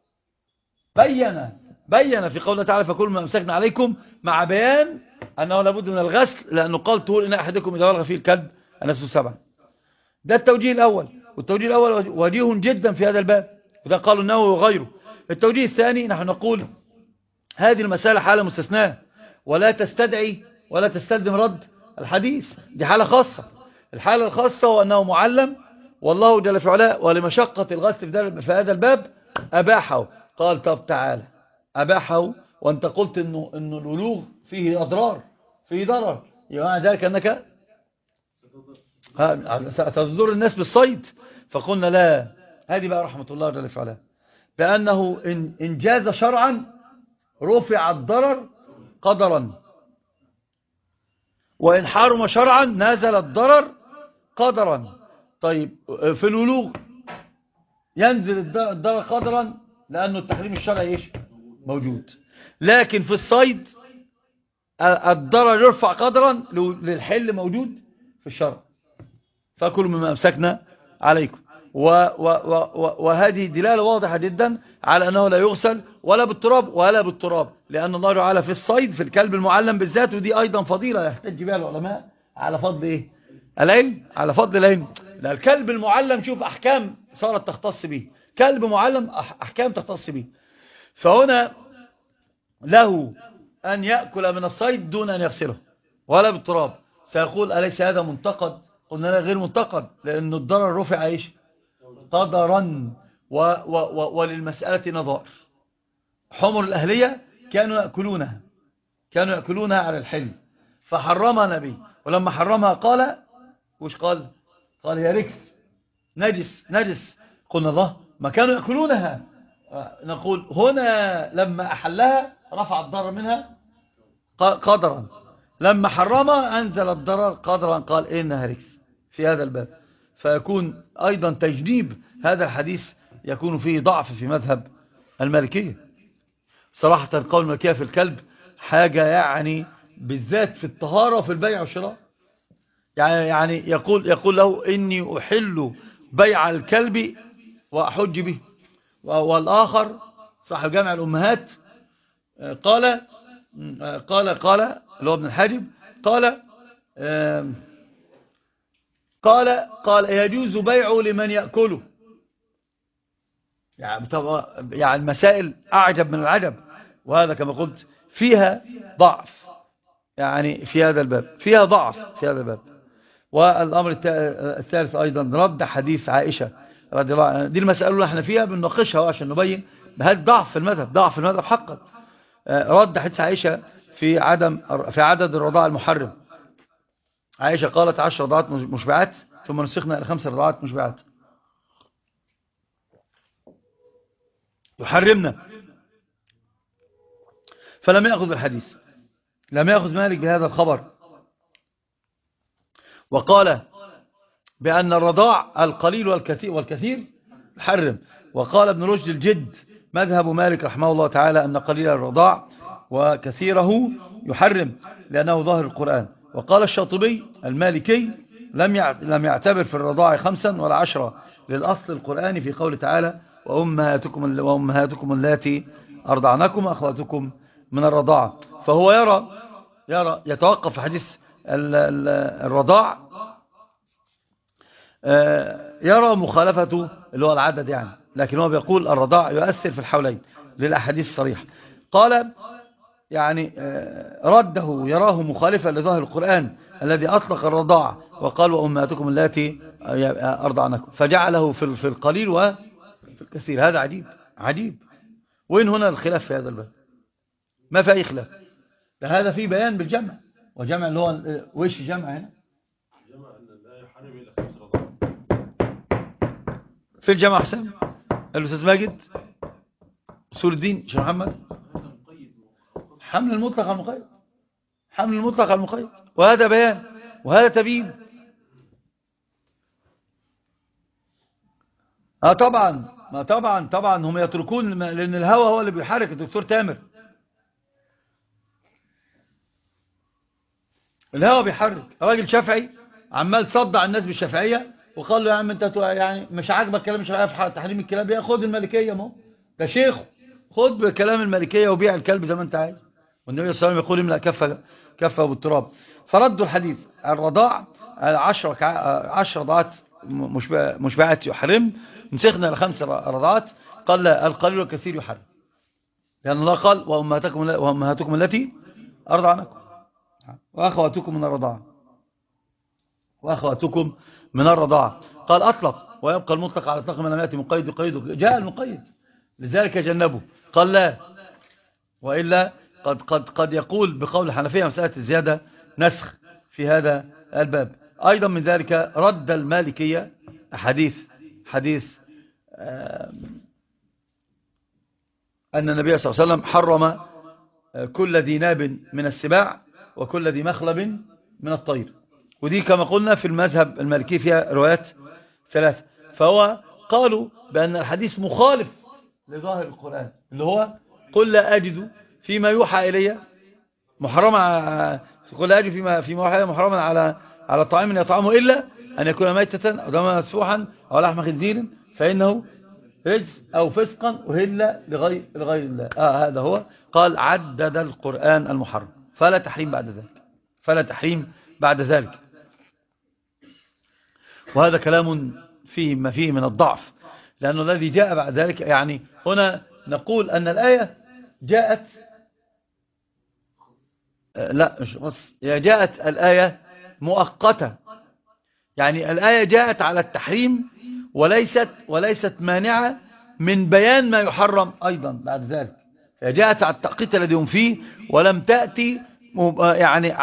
بين في قوله تعالى فكل ما مسكنا عليكم مع بيان أنه لابد من الغسل، لأنه قال طهور إناء أحدكم إذا ولغ فيه الكلب النفس 7. ده التوجيه الأول، والتوجيه الأول وجيه جدا في هذا الباب، وده قالوا النووي وغيره. التوجيه الثاني نحن نقول هذه المسألة حالة مستثناة ولا تستدعي ولا تستلزم رد الحديث، دي حالة خاصة. الحالة الخاصة هو أنه معلم والله جل في علاه ولمشقة الغسل في هذا الباب أباحه. قال طب تعالى أباحه وأنت قلت إنه الولوغ فيه أضرار، فيه ضرر، يعني ذلك أنك ستضر الناس بالصيد. فقلنا لا، هذه بقى رحمة الله جل في علاه، بأنه إن جاز شرعا رفع الضرر قدرا، وإن حرم شرعا نزل الضرر قدرا. طيب في الولوغ ينزل الضرر قدرا لأنه التحريم الشرعي إيش موجود، لكن في الصيد الضرر يرفع قدرا للحل موجود في الشرع. فكلوا مما أمسكنا عليكم. وهذه دلالة واضحة جدا على أنه لا يغسل ولا بالتراب لأن الله تعالى في الصيد في الكلب المعلم بالذات، ودي أيضا فضيلة يحتج بها العلماء على فضل إيه؟ العلم، على فضل العلم. لا الكلب المعلم شوف أحكام صارت تختص به، كلب معلم أحكام تختص به. فهنا له أن يأكل من الصيد دون أن يغسله ولا بالتراب. سيقول أليس هذا منتقد؟ قلنا لا غير منتقد، لأن الضرر رفع إيش قدرا وللمسألة نظائر. حمر الأهلية كانوا يأكلونها على الحل، فحرمها نبي، ولما حرمها قال وش قال يا ركس نجس. قلنا الله ما كانوا يأكلونها. نقول هنا لما أحلها رفع الضرر منها قدرا، لما حرمها أنزل الضرر قدرا، قال إنها ركس في هذا الباب. فيكون أيضا تجنيب هذا الحديث يكون فيه ضعف في مذهب المالكية. صراحة قول المالكية في الكلب حاجة يعني بالذات في الطهارة وفي البيع والشراء. يعني يقول له إني أحل بيع الكلب وأحج به. والآخر صاحب جامع الأمهات قال اللي هو ابن الحاجب قال يجوز بيعه لمن يأكله. يعني المسائل أعجب من العجب، وهذا كما قلت فيها ضعف، يعني في هذا الباب فيها ضعف في هذا الباب. والأمر الثالث أيضا رد حديث عائشة رضي الله عنها. دي المسألة اللي احنا فيها بنناقشها عشان نبين بهذا ضعف في المذهب حقا. رد حديث عائشة في عدد الرضاع المحرم. عائشة قالت 10 رضاعات مشبعات ثم نسخنا إلى 5 رضاعات مشبعات يحرمنا. فلم يأخذ الحديث، لم يأخذ مالك بهذا الخبر، وقال بأن الرضاع القليل والكثير يحرم. وقال ابن رشد الجد مذهب مالك رحمه الله تعالى أن قليل الرضاع وكثيره يحرم لأنه ظاهر القرآن. وقال الشاطبي المالكي لم يعتبر في الرضاع 5 ولا 10، للأصل القرآني في قول تعالى وأمهاتكم اللاتي أرضعنكم أخواتكم من الرضاعة. فهو يرى يتوقف في حديث الرضاع، يرى مخالفته اللي هو العدد يعني، لكن هو بيقول الرضاع يؤثر في الحولين للأحاديث الصريحة. قال يعني رده يراه مخالفا لظاهر القرآن الذي أطلق الرضاع وقال وأمهاتكم اللاتي أرضعنكم، فجعله في القليل وفي الكثير. هذا عجيب. وين هنا الخلاف في هذا الباب؟ ما في أي خلاف، هذا فيه بيان بالجمع، وجمع اللي هو وش جمع هنا جمع أن لا يحرم إلا 5 رضاعات في الجمع. حسام الأستاذ ماجد أصول الدين شيخ محمد، حمل المطلق على المقيد، حمل المطلق على المقيد، وهذا بيان وهذا تبيين. طبعا هم يتركون، لأن الهوى هو اللي بيحرك. الدكتور تامر، الهوى بيحرك. راجل شافعي عمال صدع الناس بالشافعية، وقال له يا عم انت يعني مش عاجبك كلام الشافعية في تحريم الكلاب، يا خد المالكية، ما ده شيخ، خد بكلام المالكية وبيع الكلب زي ما انت عايز. والنبي صلى الله عليه وسلم يقول املأ كفه بالتراب. فردوا الحديث الرضاع 10 رضعات مشبعات يحرم، مسخنا ل5 رضعات. قال لا، القليل والكثير يحرم، لأن الله قال وأمهاتكم التي أرضعنكم وأخواتكم من الرضاعة. قال أطلق، ويبقى المطلق على إطلاق من لم يأتي مقيد يقيده. جاء المقيد لذلك جنبه. قال لا، وإلا قد يقول بقول الحنفية مسألة الزيادة نسخ في هذا الباب. أيضا من ذلك رد المالكية حديث أن النبي صلى الله عليه وسلم حرم كل ذي ناب من السباع وكل ذي مخلب من الطير، ودي كما قلنا في المذهب المالكي فيها روايات 3. فهو قالوا بأن الحديث مخالف لظاهر القرآن اللي هو قل لا أجد فيما يوحى إلي محرما، قل لا أجد فيما يوحى إلي محرما على طعام يطعمه إلا أن يكون ميتة أو دما مسفوحا أو لحم خنزير فإنه رجس أو فسقا أهل لغير الله. هذا هو. قال عدد القرآن المحرم، فلا تحريم بعد ذلك. وهذا كلام فيه ما فيه من الضعف، لأنه الذي جاء بعد ذلك، يعني هنا نقول أن الآية جاءت جاءت الآية مؤقتة، يعني الآية جاءت على التحريم وليست مانعة من بيان ما يحرم أيضا بعد ذلك. جاءت على التأقيت الذي هم فيه، ولم تأتي يعني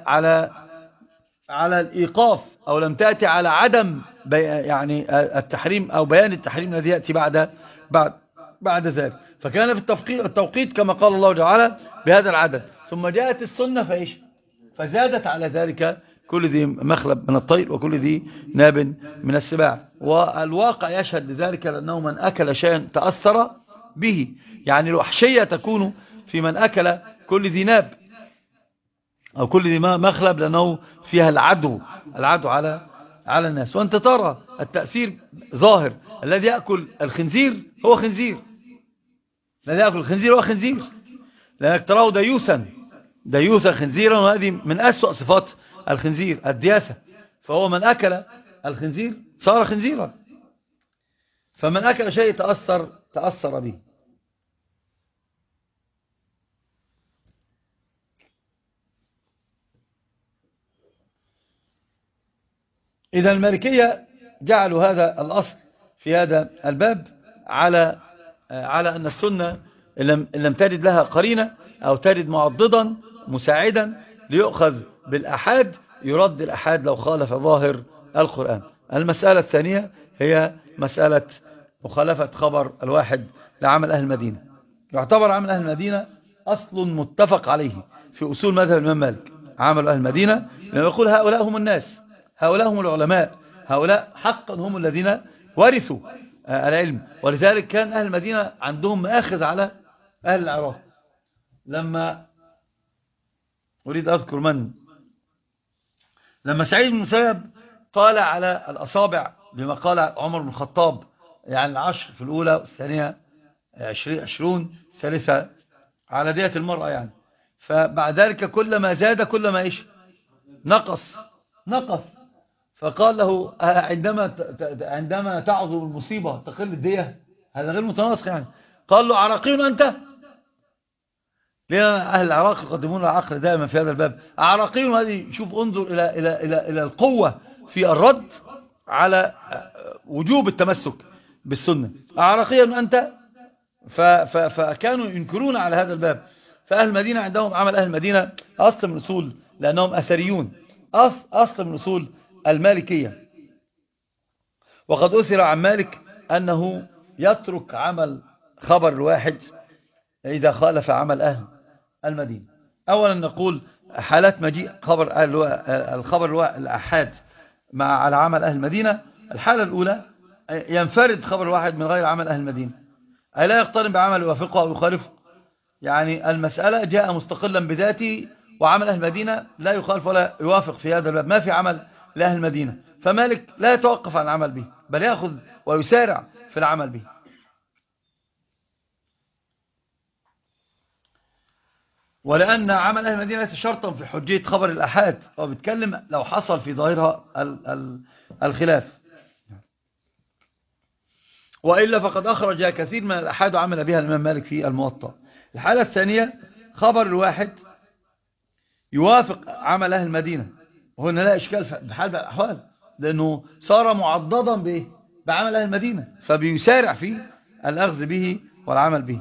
على الإيقاف، أو لم تأتي على عدم يعني التحريم أو بيان التحريم الذي يأتي بعد ذلك. فكان في التوقيت كما قال الله تعالى بهذا العدد، ثم جاءت السنة فزادت على ذلك كل ذي مخلب من الطير وكل ذي ناب من السباع. والواقع يشهد لذلك، لأنه من أكل شيئا تأثر به، يعني الوحشية تكون في من أكل كل ذي ناب أو كل ذي مخلب، لأنه فيها العدو على الناس. وأنت ترى التأثير ظاهر. الذي يأكل الخنزير هو خنزير، لأنك تراه ديوثا خنزيرا، وهذه من أسوأ صفات الخنزير الدياثة. فهو من أكل الخنزير صار خنزيرا، فمن أكل شيء تأثر به. إذا المالكية جعلوا هذا الأصل في هذا الباب على أن السنة إن لم تجد لها قرينة أو تجد معضدا مساعدا ليؤخذ بالأحاد، يرد الأحاد لو خالف ظاهر القرآن. المسألة الثانية هي مسألة مخالفة خبر الواحد لعمل أهل المدينة. يعتبر عمل أهل المدينة أصل متفق عليه في أصول مذهب الإمام مالك. عمل أهل المدينة لما يقول هؤلاء هم الناس، هؤلاء هم العلماء، هؤلاء حقا هم الذين ورثوا العلم. ولذلك كان أهل المدينة عندهم مآخذ على أهل العراق. لما أريد أذكر لما سعيد بن المسيب طالع على الأصابع بما قال عمر بن الخطاب، يعني 10 في الأولى والثانية 20 ثالثة على دية المرأة يعني. فبعد ذلك كلما زاد كلما إيش نقص. فقال له عندما تعظم المصيبة تقل الدية، هذا غير متناسق يعني. قال له عراقي أنت؟ لأن أهل العراق يقدمون العقل دائما في هذا الباب. عراقي هذه، شوف انظر إلى القوة في الرد على وجوب التمسك بالسنة. عراقي أنت؟ فكانوا ينكرون على هذا الباب. فأهل المدينة عندهم عمل أهل المدينة أصل من أصول، لأنهم أثريون، أصل من أصول المالكية. وقد أثر عن مالك أنه يترك عمل خبر الواحد إذا خالف عمل أهل المدينة. أولا نقول حالات مجيء الخبر الأحاد على عمل أهل المدينة. الحالة الأولى ينفرد خبر واحد من غير عمل أهل المدينة، أي لا يقترن بعمل يوافقه أو يخالفه. يعني المسألة جاء مستقلا بذاته، وعمل أهل المدينة لا يخالف ولا يوافق في هذا الباب، ما في عمل لأهل المدينة. فمالك لا يتوقف عن العمل به، بل يأخذ ويسارع في العمل به. ولأن عمل أهل المدينة ليس شرطا في حجية خبر الأحاد، وبتكلم لو حصل في ظاهرها الخلاف، وإلا فقد أخرج كثير من الأحاد وعمل بها الإمام مالك في الموطأ. الحالة الثانية خبر الواحد يوافق عمل أهل المدينة، وهنا لا إشكال بحال الأحوال، لأنه صار معضدا بعمل أهل المدينة، فبيسارع في الأخذ به والعمل به.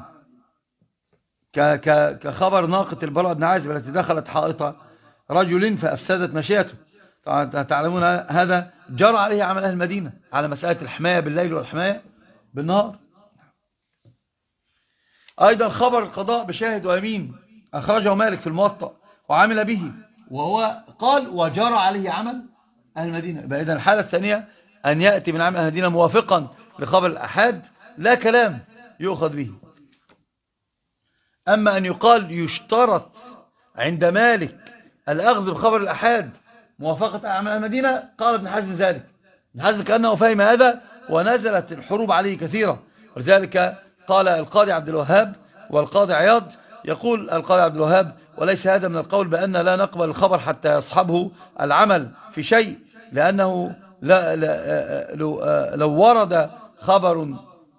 كخبر ناقة البراء بن عازب التي دخلت حائط رجل فأفسدت مشيته. تعلمون هذا جرى عليه عمل أهل المدينة على مسألة الحماية بالليل والحماية بالنهار. أيضا خبر القضاء بشاهد ويمين أخرجه مالك في الموطأ وعمل به، وهو قال وجرى عليه عمل أهل المدينة. إذن الحالة الثانية أن يأتي من عمل أهل المدينة موافقا لخبر الأحاد، لا كلام يؤخذ به. أما أن يقال يشترط عند مالك الأخذ بخبر الأحاد موافقة عمل أهل المدينة، قال ابن حزم ذلك. ابن حزم كأنه فهم هذا، ونزلت الحروب عليه كثيرة. ولذلك قال القاضي عبد الوهاب والقاضي عياض، يقول القاضي عبد الوهاب: وليس هذا من القول بأن لا نقبل الخبر حتى يصحبه العمل في شيء، لأنه لو ورد خبر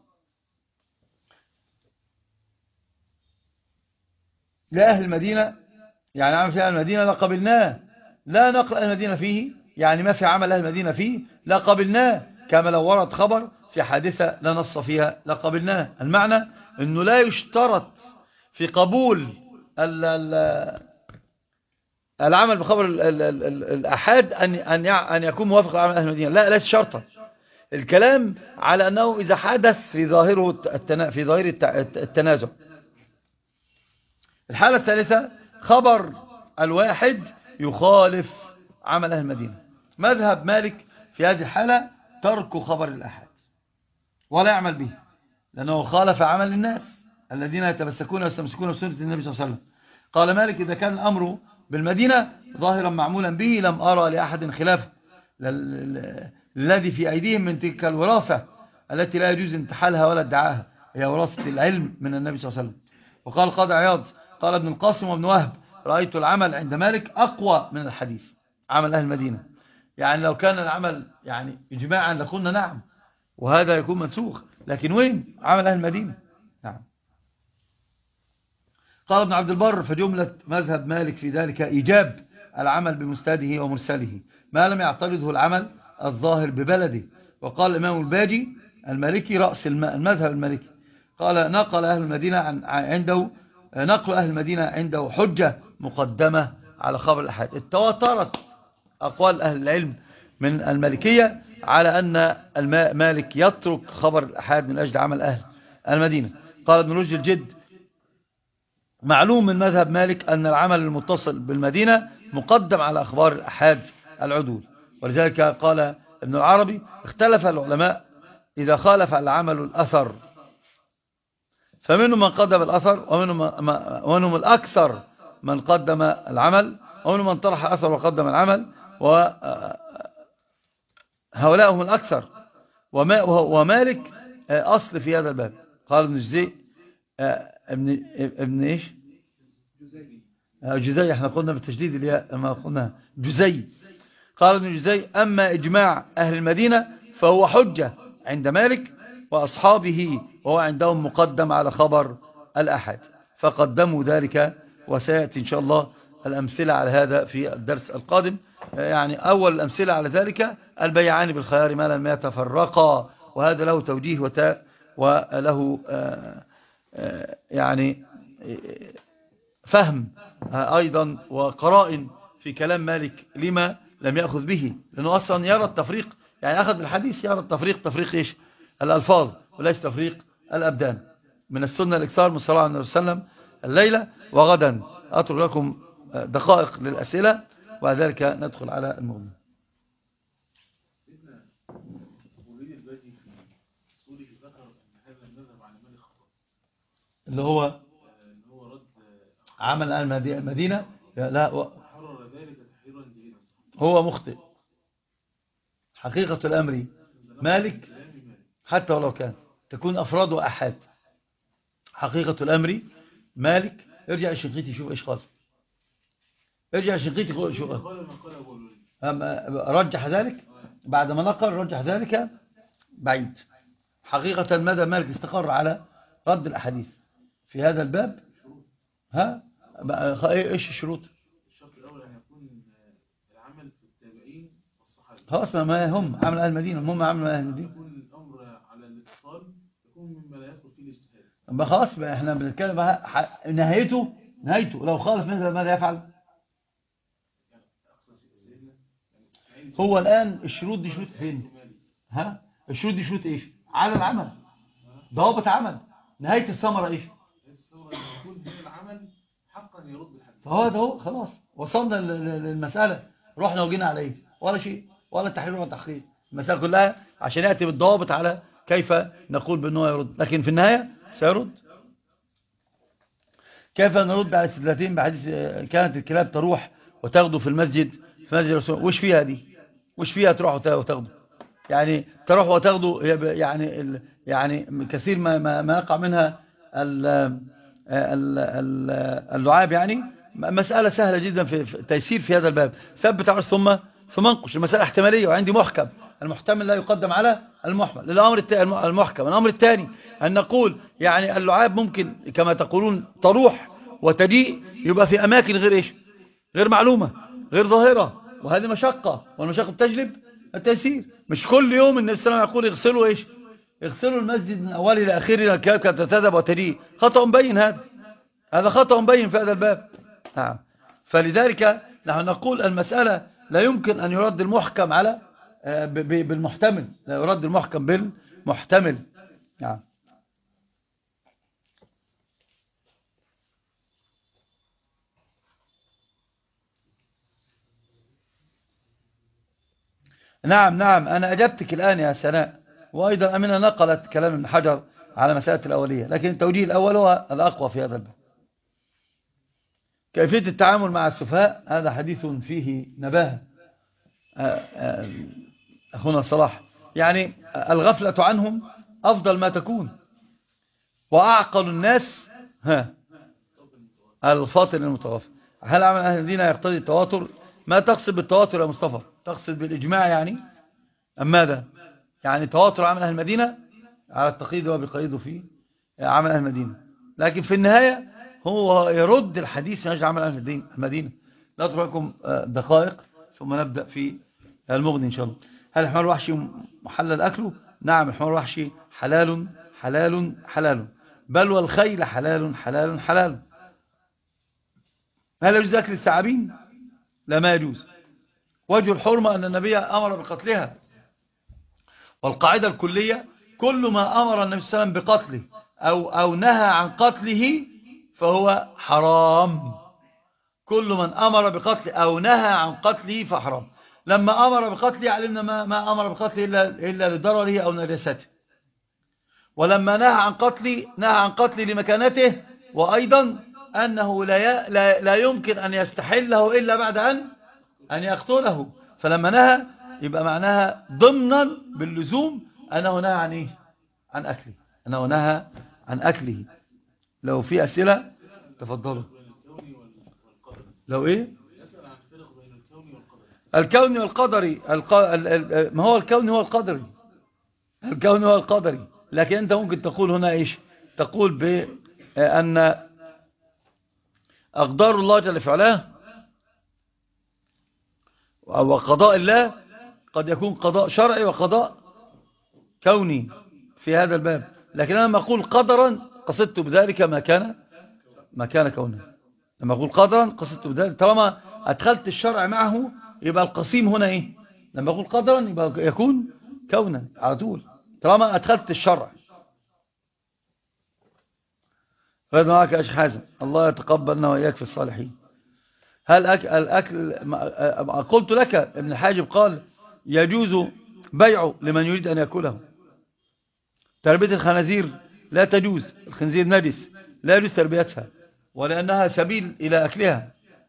لأهل المدينة، يعني عمل في أهل المدينة لقبلناه، لا نقل أهل المدينة فيه، يعني ما في عمل أهل المدينة فيه لا قبلناه، كما لو ورد خبر في حادثة لا نص فيها لقبلناه. المعنى أنه لا يشترط في قبول العمل بخبر الأحاد أن يكون موافق لعمل أهل المدينة، لا، ليس شرطا. الكلام على أنه إذا حدث في ظاهر التنازع. الحالة الثالثة خبر الواحد يخالف عمل أهل المدينة. مذهب مالك في هذه الحالة ترك خبر الأحد ولا يعمل به، لأنه خالف عمل الناس الذين يتمسكون ويستمسكون بسنة النبي صلى الله عليه وسلم. قال مالك: إذا كان الأمر بالمدينة ظاهرا معمولا به لم أرى لأحد خلافه، الذي في أيديهم من تلك الوراثة التي لا يجوز انتحالها ولا ادعاها، هي وراثة العلم من النبي صلى الله عليه وسلم. وقال القاضي عياض: قال ابن القاسم وابن وهب: رأيت العمل عند مالك أقوى من الحديث، عمل أهل المدينة. يعني لو كان العمل يعني إجماعا لقلنا نعم، وهذا يكون منسوخ، لكن وين عمل أهل المدينة؟ نعم. قال ابن عبد البر: فجملة مذهب مالك في ذلك إيجاب العمل بمستنده ومرسله ما لم يعترضه العمل الظاهر ببلده. وقال الإمام الباجي المالكي رأس المذهب المالكي، قال: نقل أهل المدينة عنده حجة مقدمة على خبر الأحاد. اتواترت أقوال أهل العلم من المالكية على أن مالك يترك خبر الأحاد من أجل عمل أهل المدينة. قال ابن رشد الجد: معلوم من مذهب مالك أن العمل المتصل بالمدينة مقدم على أخبار الأحاد العدول. ولذلك قال ابن العربي: اختلف العلماء إذا خالف العمل الأثر، فمنهم من قدم الأثر، ومنهم الأكثر من قدم العمل، ومنهم من طرح أثر وقدم العمل، وهؤلاء هم الأكثر ومالك أصل في هذا الباب. قال ابن الجزي ابن إيش جزي، احنا قلنا بالتشديد الياء ما قلنا جزي. قال ابن الجزي أما إجماع أهل المدينة فهو حجة عند مالك وأصحابه، وهو عندهم مقدم على خبر الأحد، فقدموا ذلك. وسيأتي إن شاء الله الأمثلة على هذا في الدرس القادم. يعني أول الأمثلة على ذلك البيعان بالخيار ما لم يتفرقا، وهذا له توجيه وله يعني فهم أيضا وقرائن في كلام مالك لما لم يأخذ به، لأنه أصلا يرى التفريق، يعني أخذ بالحديث يرى التفريق تفريق إيش الألفاظ وليس تفريق الأبدان. من السنة الإكثار من الصلاة على النبي صلى الله عليه وسلم الليلة، وغدا أترك لكم دقائق للأسئلة، وبعد ذلك ندخل على المغني. اللي هو عمل المدينة لا هو مخطئ. حقيقة الأمر مالك حتى ولو كان تكون أفراد وأحاد. حقيقة الأمر مالك. ارجع الشنقيطي شوف إيش قال. ارجع الشنقيطي شوف رجح ذلك بعد ما نقل، رجح ذلك بعيد. حقيقة مدى مالك استقر على رد الأحاديث في هذا الباب. ها ايش الشروط؟ الشرط الاول ان يكون العمل في التابعين والصحابه. خلاص ما هم عمل اهل المدينه، هم عمل اهل المدينه. يكون الامر على الاتصال، يكون مما لا يدخل فيه الاجتهاد. ما خلاص احنا بنتكلم نهايته لو خالف مثل ماذا يفعل؟ هو الان الشروط دي شروط فين؟ ها الشروط دي شروط ايش؟ على العمل، ضوابط عمل. نهايه الثمره ايش؟ يكون من العمل حقا يرد الحديث. فهو ده هو خلاص وصلنا للمسألة، رحنا وجينا على ايه؟ ولا شيء، ولا تحرير ولا تحقيق. المسألة كلها عشان يأتي بالضوابط على كيف نقول بأنه يرد، لكن في النهاية سيرد. كيف نرد على استدلالتين بحديث كانت الكلاب تروح وتغدو في المسجد، في مسجد الرسول؟ وش فيها دي؟ وش فيها تروح وتغدو؟ يعني تروح وتغدو يعني كثير ما يقع منها اللعاب. يعني مسألة سهلة جدا في تيسير في هذا الباب. ثبت عرض ثم انقش. المسألة احتمالية وعندي محكم. المحتمل لا يقدم على المحمل. المحكم. الأمر الثاني أن نقول يعني اللعاب ممكن كما تقولون تروح وتجيء، يبقى في أماكن غير إيش؟ غير معلومة، غير ظاهرة، وهذه مشقة، والمشقة تجلب التيسير. مش كل يوم النبي صلى الله عليه وسلم يقول اغسلوا إيش؟ اغسلوا المسجد من أوله إلى آخره، الكلاب كانت تذهب وتجيء. خطأ مبين، هذا خطأ مبين في هذا الباب. نعم. فلذلك نحن نقول المسألة لا يمكن أن يرد المحكم على بالمحتمل، لا يرد المحكم بالمحتمل. نعم. نعم أنا أجبتك الآن يا سناء، وأيضا أمينة نقلت كلام ابن حجر على مسألة الأولية، لكن التوجيه الأول هو الأقوى في هذا الباب. كيفية التعامل مع السفهاء، هذا حديث فيه نباهة أخونا صلاح. يعني الغفلة عنهم أفضل ما تكون، وأعقل الناس الفاطن المتغافل. هل عمل أهل المدينة يقتضي التواتر؟ ما تقصد بالتواتر يا مصطفى؟ تقصد بالإجماع يعني؟ أم ماذا؟ يعني تواتر عمل أهل المدينة على التقييد وبقيده في عمل أهل المدينة، لكن في النهاية هو يرد الحديث من أجل عمل أهل المدينة. نترك لكم دقائق ثم نبدأ في المغني إن شاء الله. هل الحمار الوحشي محلل أكله؟ نعم، الحمار الوحشي حلال حلال حلال، بل والخيل حلال حلال حلال. هل يجوز أكل الثعابين؟ لا، ما يجوز. وجه الحرمة أن النبي أمر بقتلها، والقاعدة الكلية كل ما أمر النبي صلى الله عليه وسلم بقتله أو نهى عن قتله فهو حرام. كل من أمر بقتله أو نهى عن قتله فحرام. لما أمر بقتله علمنا ما أمر بقتله إلا لضرره أو نجاسته، ولما نهى عن قتله لمكانته، وأيضا أنه لا يمكن أن يستحله إلا بعد أن يقتله. فلما نهى يبقى معناها ضمنا باللزوم أنه نهى عن إيه؟ عن أكله، أنه نهى عن أكله. لو في أسئلة تفضلوا. لو إيه؟ الكوني والقدري. ما هو الكوني هو القدري، الكوني هو القدري. لكن أنت ممكن تقول هنا إيش؟ تقول بأن أقدار الله جل في علاه وقضاء الله قد يكون قضاء شرعي وقضاء كوني في هذا الباب. لكن أنا لما أقول قدرا قصدت بذلك ما كان كونا. لما أقول قدرا قصدت بذلك، طالما أدخلت الشرع معه يبقى القسيم هنا إيه؟ لما أقول قدرا يبقى يكون كونا على طول، طالما أدخلت الشرع. غير معك يا شيخ حازم، الله يتقبلنا وإياك في الصالحين. هل الأكل قلت لك ابن الحاجب قال يجوز بيعه لمن يريد أن يأكله. تربية الخنازير لا تجوز، الخنزير نجس لا يجوز تربيتها ولأنها سبيل إلى أكلها.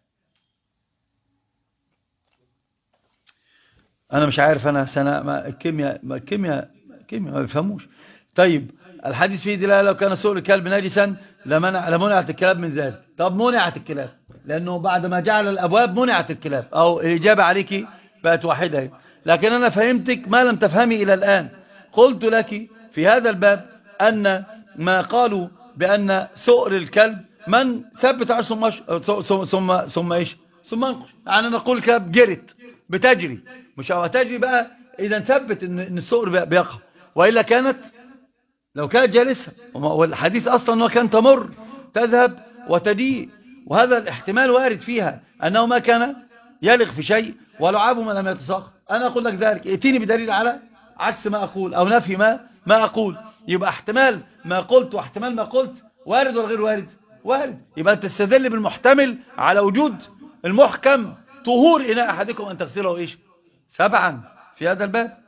أنا مش عارف، أنا الكيمياء ما بيفهموش. طيب الحديث فيه دلالة لو كان سؤل الكلب نجسا لمنعت الكلاب من ذلك. طب منعت الكلاب لأنه بعد ما جعل الأبواب منعت الكلاب، أو الإجابة عليك بقت واحدة. لكن أنا فهمتك ما لم تفهمي إلى الآن. قلت لك في هذا الباب أن ما قالوا بأن سؤر الكلب من ثبت عشر ثم إيش ثم انقش، يعني نقول الكلاب جرت بتجري، مش تجري بقى إذا ثبت إن السؤر بيقع، وإلا كانت لو كانت جالسة. والحديث أصلا أنه كان تمر تذهب وتجيء، وهذا الاحتمال وارد فيها أنه ما كان يلغ في شيء ولعابه ما لم يتساقط. أنا أقول لك ذلك، ائتيني بدليل على عكس ما أقول أو نفي ما أقول. يبقى احتمال ما قلت واحتمال ما قلت وارد ولا غير وارد؟ وارد. يبقى أنت تستدل بالمحتمل على وجود المحكم طهور إناء أحدكم أن تغسله إيش 7 في هذا الباب.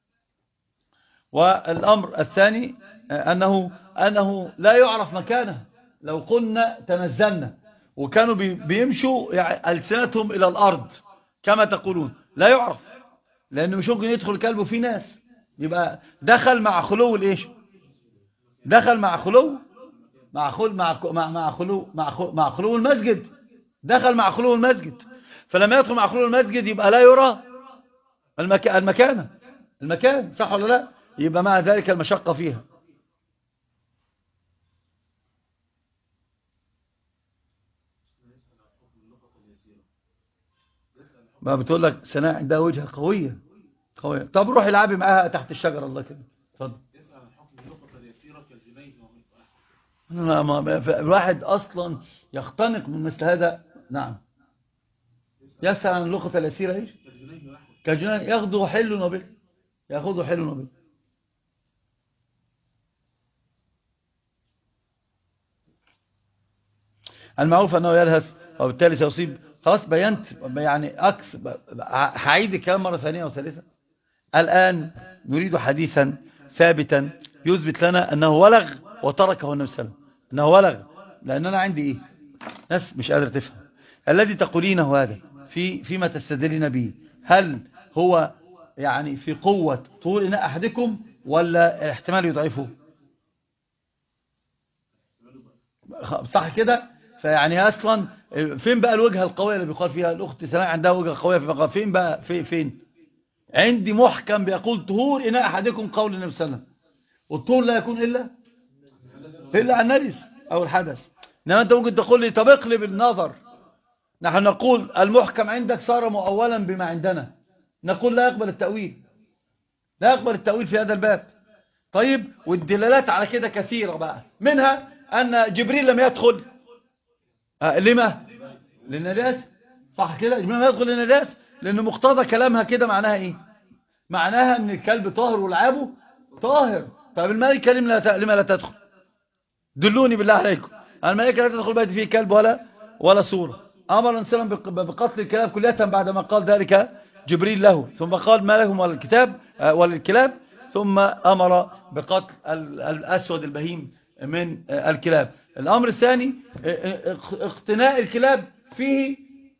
والأمر الثاني أنه لا يعرف مكانه. لو قلنا تنزلنا وكانوا بيمشوا يعني ألسنتهم إلى الأرض كما تقولون لا يعرف، لأنه مش ممكن يدخل الكلب وفي ناس، يبقى دخل مع خلو الإيش، دخل مع خلو المسجد، دخل مع خلو المسجد. فلما يدخل مع خلو المسجد يبقى لا يرى المكان، صح ولا لا؟ يبقى مع ذلك المشقة فيها. ما بتقول لك سناء عندها وجهة قوية. طب روح العبي معاها تحت الشجرة. الله كده اتفضل. الواحد أصلا يختنق من مثل هذا. نعم. يسأل عن اللقطة اليسيرة ايش كالجنين ياخذوا حل نبيل، ياخذوا حل نبيل. المعروف أنه يلهث وبالتالي سيصيب. خلاص بينت يعني هعيد الكلام مرة ثانية وثالثة. الآن نريد حديثا ثابتا يثبت لنا أنه ولغ وتركه النبي صلى الله عليه وسلم، أنه ولغ. لأن أنا عندي إيه ناس مش قادر تفهم الذي تقولينه هذا فيما تستدلين به. هل هو يعني في قوة طول إناء أحدكم ولا احتمال يضعفه؟ صح كده؟ فيعني أصلا فين بقى الوجهة القوية اللي بيقال فيها الأخت سناء عندها وجهة قوية فين بقى فين؟ عندي محكم بيقول طهور إناء أحدكم قول النبي صلى الله عليه وسلم، والطهور لا يكون إلا عن نجس أو الحدث. إنما أنت ممكن تقول لي طب اقلب النظر، نحن نقول المحكم عندك صار مؤولا بما عندنا، نقول لا يقبل التأويل، لا يقبل التأويل في هذا الباب. طيب والدلالات على كده كثيرة بقى، منها أن جبريل لم يدخل لما؟ للنجاسة، صح كده؟ جبريل لم يدخل للنجاسة لأن مقتضى كلامها كده معناها إيه؟ معناها أن الكلب طاهر والعابه طاهر. طيب الملكة لما لا تدخل؟ دلوني بالله عليكم. الملكة لا تدخل بيت فيه كلب ولا صورة. أمر الإنسان بقتل الكلاب كلية بعدما قال ذلك جبريل له، ثم قال ما لهم ولا الكلاب، ثم أمر بقتل الأسود البهيم من الكلاب. الأمر الثاني اقتناء الكلاب فيه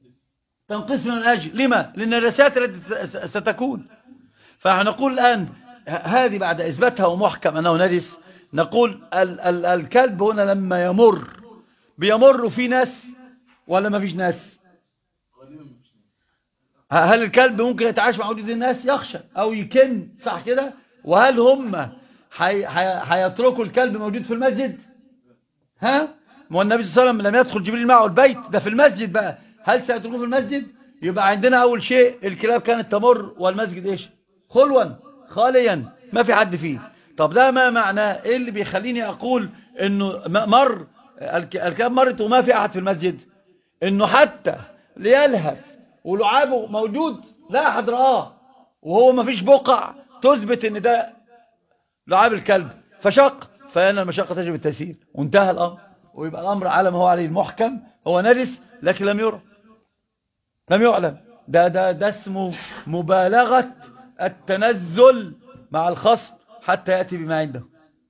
تنقص من الأجر. لما؟ لأن الرسالة التي ستكون. فنقول الآن هذه بعد إثباتها ومحكم أنه نجس، نقول الكلب هنا لما يمر بيمر في ناس ولا ما فيش ناس؟ هل الكلب ممكن يتعايش مع وجود الناس؟ يخشى أو يكن، صح كده؟ وهل هم هيتركوا الكلب موجود في المسجد؟ ها؟ ما النبي صلى الله عليه وسلم لم يدخل جبريل معه البيت، ده في المسجد بقى، هل سيتركوه في المسجد؟ يبقى عندنا أول شيء الكلاب كانت تمر والمسجد إيش؟ خلوا خاليا ما في حد فيه. طب ده ما معناه؟ إيه اللي بيخليني أقول إنه مر الكلاب مرت وما في أحد في المسجد؟ إنه حتى ليلهث ولعابه موجود لا أحد رآه، وهو ما فيش بقع تثبت إن ده لعاب الكلب، فشق، فإن المشقة تجب التيسير، وانتهى الأمر، ويبقى الأمر على ما هو عليه المحكم، هو نجس لكن لم يرى، لم يعلم. ده اسمه مبالغة التنزل مع الخصم حتى يأتي بما عنده.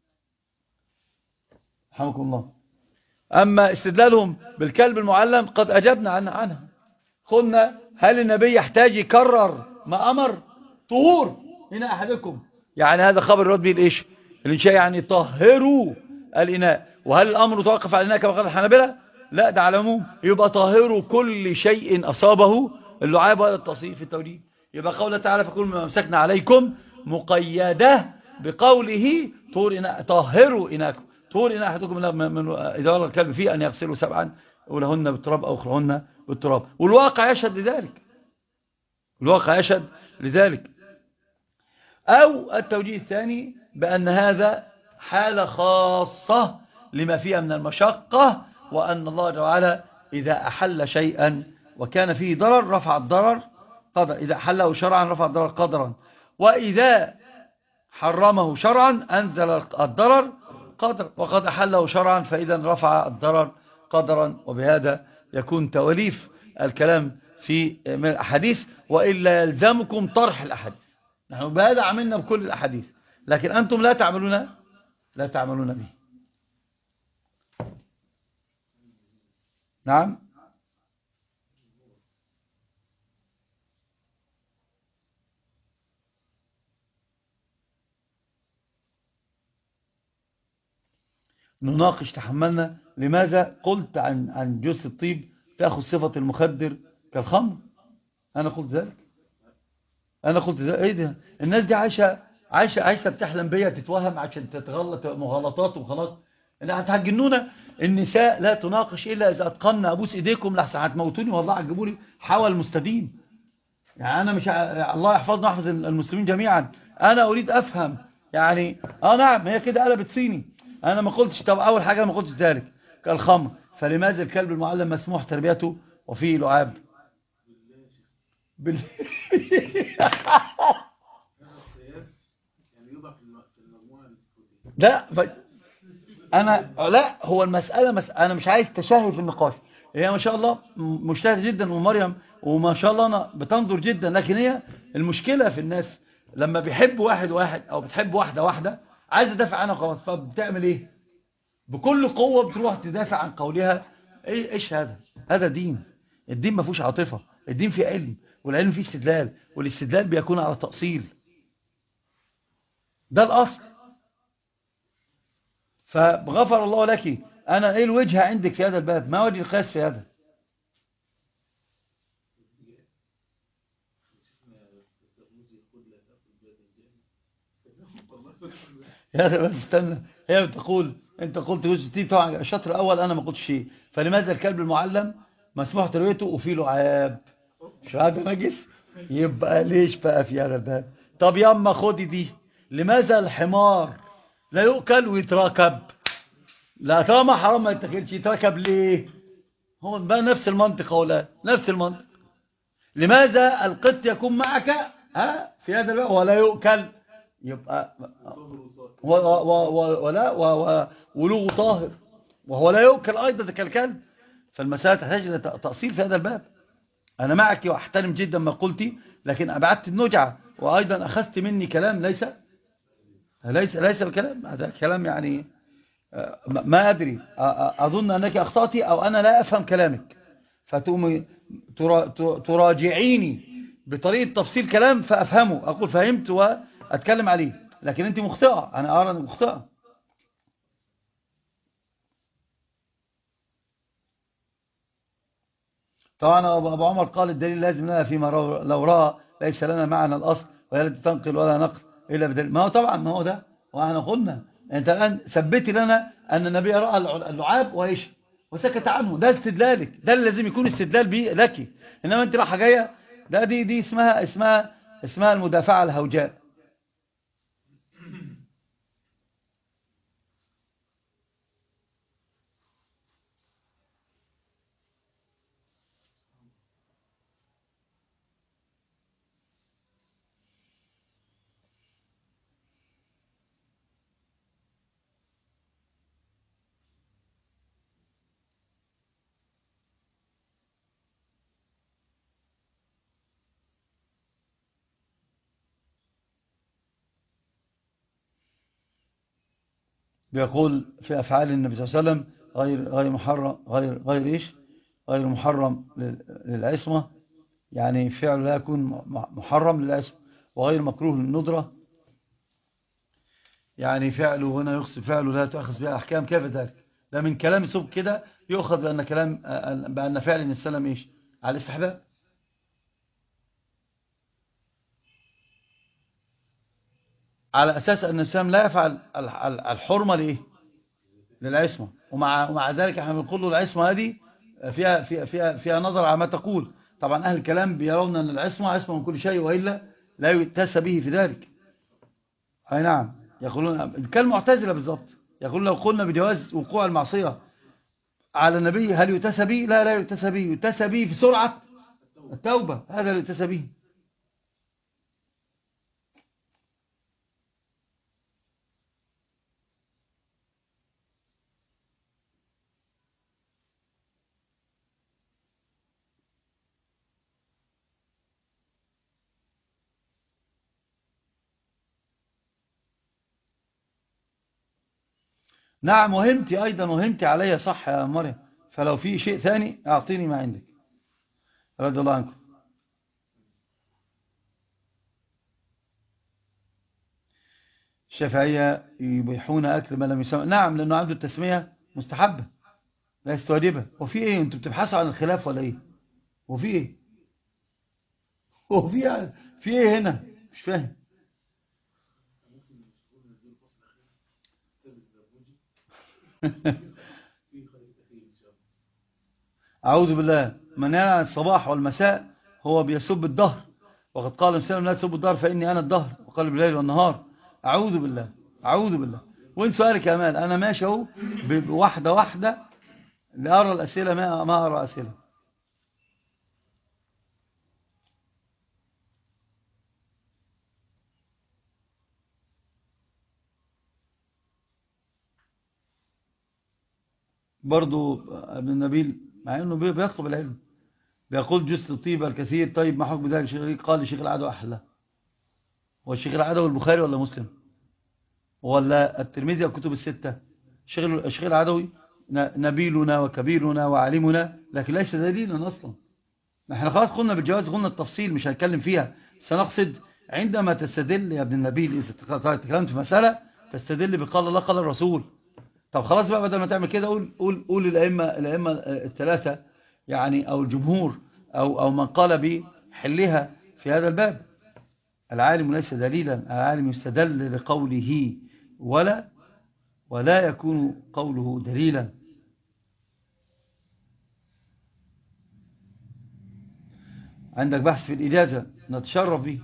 رحمكم الله. أما استدلالهم بالكلب المعلم قد أجبنا عنها. قلنا هل النبي يحتاج يكرر ما أمر؟ طهور إناء أحدكم، يعني هذا خبر يرد به الإيش؟ الإنشاء، يعني طهروا الإناء. وهل الأمر توقف على الإناء كما قال الحنابلة؟ لا، ده على العموم، يبقى طهروا كل شيء أصابه اللعاب، وهذا التصريف في التوجيه. يبقى قوله تعالى فكل ما مسكنا عليكم مقيده بقوله طهور إناء، طهروا إناءكم، طهور إناء أحدكم من إدارة الكلب فيه أن يغسلوا 7 أولهن بالتراب أو أخرهن بالتراب. والواقع يشهد لذلك، الواقع يشهد لذلك. أو التوجيه الثاني بأن هذا حالة خاصة لما فيها من المشقة، وأن الله جل وعلا إذا أحل شيئا وكان فيه ضرر رفع الضرر قدر، إذا أحله شرعا رفع الضرر قدرا، وإذا حرمه شرعا أنزل الضرر قدرا، وقد أحله شرعا فإذا رفع الضرر قدرا. وبهذا يكون توليف الكلام في من الأحاديث، وإلا يلزمكم طرح الأحاديث. نحن بهذا عملنا بكل الأحاديث، لكن أنتم لا تعملون به. نعم. نناقش تحملنا. لماذا قلت عن جث الطيب تأخذ صفة المخدر كالخمر؟ أنا قلت ذلك، ايه ده؟ الناس دي عايشة بتحلم بيا، تتوهم عشان تتغلط مغالطات وخلاص. هتهجنونا. النساء لا تناقش إلا إذا أتقنا. أبوس إيديكم لحسن هتموتوني والله، هتجيبوا لي حول مستديم. يعني أنا مش الله يحفظنا ويحفظ المسلمين جميعا، أنا أريد أفهم يعني. نعم، هي كده قلبت صيني. أنا ما قلتش، طب أول حاجة ما قلتش ذلك كالخمر. فلماذا الكلب المعلم مسموح تربيته وفيه لعاب؟ لا هو المسألة أنا مش عايز تشهي في النقاش. هي ما شاء الله مجتهدة جدا، ومريم وما شاء الله أنا بتنظر جدا، لكن هي المشكلة في الناس لما بيحب واحد أو بتحب واحدة عايز تدافع عنها خلاص، فبتعمل إيه؟ بكل قوة بتروح تدافع عن قولها. إيش هذا دين. الدين ما فيهوش عاطفة، الدين فيه علم، والعلم فيه استدلال، والاستدلال بيكون على تأصيل، ده الأصل. فغفر الله لك. أنا إيه الوجهة عندك في هذا الباب؟ ما وجه القياس في هذا؟ يا أخي بس استنى، هي بتقول أنت قلت جزء تي، طبعا الشطر الأول أنا ما قلتش شيء. فلماذا الكلب المعلم مسموح تربيته وفيه لعاب؟ مش هذا نجس؟ يبقى ليش بقى في هذا الباب؟ طب ياما خدي دي. لماذا الحمار لا يؤكل ويتركب؟ لا طالما حرام ما يتاكلش، يتركب ليه؟ هو بقى نفس المنطق، ولا نفس المنطق. لماذا القط يكون معك في هذا الباب ولا يؤكل؟ يبقى ولغه طاهر، وهو لا يؤكل ايضا كالكلب. فالمسألة تحتاج الى تأصيل في هذا الباب. انا معك واحترم جدا ما قلتي، لكن ابعدت النجعة، وايضا اخذت مني كلام ليس الكلام هذا كلام يعني ما ادري، اظن انك اخطأتي او انا لا افهم كلامك، فتقومي تراجعيني بطريقة تفصيل كلام فافهمه، اقول فهمت اتكلم عليه، لكن انت مخطئة، انا ارى انك مخطئة. طبعا ابو عمر قال الدليل لازم لنا فيما لو رأى ليس لنا معنى الاصل ولا التي تنقل ولا نقل الا بدليل. ما هو طبعا ما هو ده، واحنا قلنا انت الان ثبتي لنا ان النبي رأى اللعاب وايش وسكت عنه، ده استدلالك، ده اللي لازم يكون استدلال بيه لك. انما انت رايحه جايه، ده دي اسمها المدافعه الهوجاء. بيقول في أفعال النبي صلى الله عليه وسلم غير محرم، غير إيش، غير محرم للعصمة، يعني فعل لا يكون محرم للعصمة، وغير مكروه للندرة، يعني فعله هنا يقصد فعله لا تأخذ بها أحكام. كيف ذلك؟ ده من كلام سب كده يؤخذ بأن فعل النبي صلى الله عليه وسلم إيش على الاستحباب، على أساس أن الإسلام لا يفعل الحرمة لإيه؟ للعصمة. ومع ذلك احنا بنقول له العصمة هذه فيها نظر على ما تقول. طبعا أهل الكلام بيرون أن العصمة عصمة من كل شيء، وإلا لا يتسى به في ذلك. أي نعم، يقولون كالمعتزلة بالضبط، يقولون لو قلنا بجواز وقوع المعصية على النبي هل يتسى به؟ لا يتسى به، يتسى به في سرعة التوبة، هذا اللي يتسى به. نعم، وهمتي أيضا، وهمتي علي صح يا مريم، فلو في شيء ثاني أعطيني ما عندك رضي الله عنكم. الشافعية يبيحون أكل ما لم يسمى، نعم، لأنه عنده التسمية مستحبة ليست واجبة. وفي إيه، أنتوا بتبحثوا عن الخلاف ولا إيه؟ وفي إيه، في إيه هنا، مش فاهم. أعوذ بالله، من ينهى عن الصباح والمساء هو بيسب الدهر، وقد قال الإنسان لا تسب الدهر فإني أنا الدهر، وقال بالليل والنهار. أعوذ بالله، أعوذ بالله. وإن سؤالك يا مال، أنا ماشي أهو واحدة واحدة لأرى الأسئلة ما أرى أسئلة. برضو ابن النبيل مع أنه بيطلب العلم بيقول جث الطيبة الكثير، طيب ما حكم ذلك؟ قال الشيخ العدوي أحلى. هو الشيخ العدوي البخاري ولا مسلم ولا الترمذي الكتب الستة؟ الشيخ العدوي نبيلنا وكبيرنا وعالمنا، لكن ليس دليلا أصلا. احنا خلاص قلنا بالجواز، قلنا التفصيل مش هنتكلم فيها، سنقصد عندما تستدل يا ابن النبيل، إذا تكلمت في مسألة تستدل بقال الله قال الرسول. طب خلاص بقى، بدل ما تعمل كده قول الأئمة الثلاثة يعني، أو الجمهور أو من قال بحلها في هذا الباب. العالم ليس دليلا، العالم يستدل لقوله ولا يكون قوله دليلا. عندك بحث في الإجازة نتشرف به،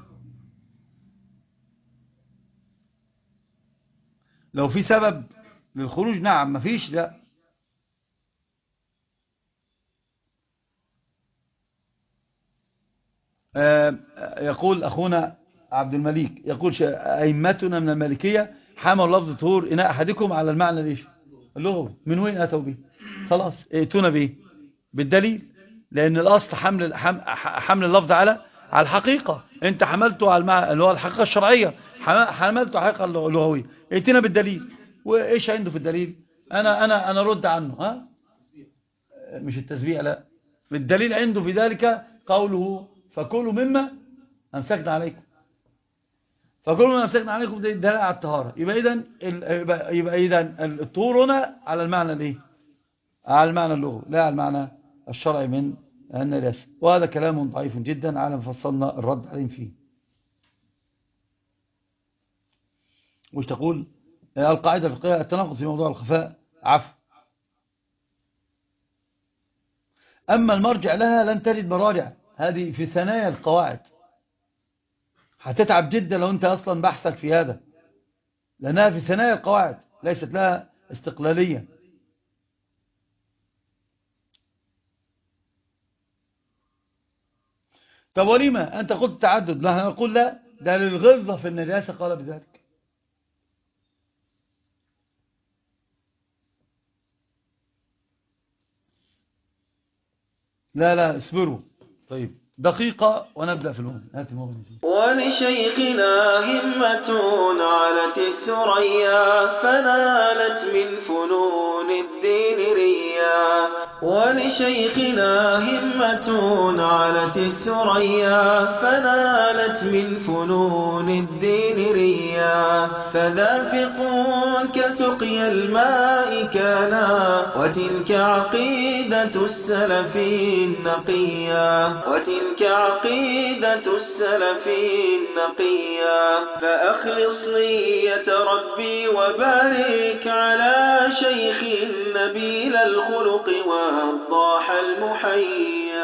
لو في سبب للخروج نعم، ما فيش لا. يقول أخونا عبد المليك، يقول أئمتنا من المالكية حملوا لفظ طهور إناء أحدكم على المعنى ليش اللغوي. من وين أتوا به؟ خلاص ائتونا به بالدليل، لأن الأصل حمل اللفظ على الحقيقة. أنت حملته على اللي هو الحقيقة الشرعية، حملته على الحقيقة اللغوية. ائتنا بالدليل. وإيش عنده في الدليل؟ أنا رد عنه، ها؟ مش التسبيح، لا، الدليل عنده في ذلك قوله فكلوا مما أمسكنا عليكم. فكل ما أمسكنا عليكم ده دلالة على الطهارة. يبقى إذن الطهور هنا على المعنى الإيه؟ على المعنى اللغوي لا على المعنى الشرعي من النجاسة. وهذا كلام ضعيف جدا على ما فصلنا الرد عليهم فيه. وش تقول؟ القاعدة الفقهية التناقض في موضوع الخفاء عفو. أما المرجع لها لن تجد مراجع، هذه في ثنايا القواعد. هتتعب جدا لو أنت أصلا بحثك في هذا، لأنها في ثنايا القواعد ليست لها استقلالية. طب ولما أنت قلت تعدد؟ لا نقول لا، ده للغلظة في النجاسة قال بذلك. لا اصبروا. طيب دقيقة ونبدأ في المغني. هات المغني فيه. ولشيخنا همة علت الثريا فنالت من فنون الدين ريا. ولشيخنا همة علت الثريا فنالت من فنون الدين ريا. فذافقون كسقي الماء كانا وتلك عقيدة السلف النقيا. وتلك عقيدة السلف النقيا. فأخلص نية ربي وبارك على شيخ نبيل الخلق والضاح المحيا.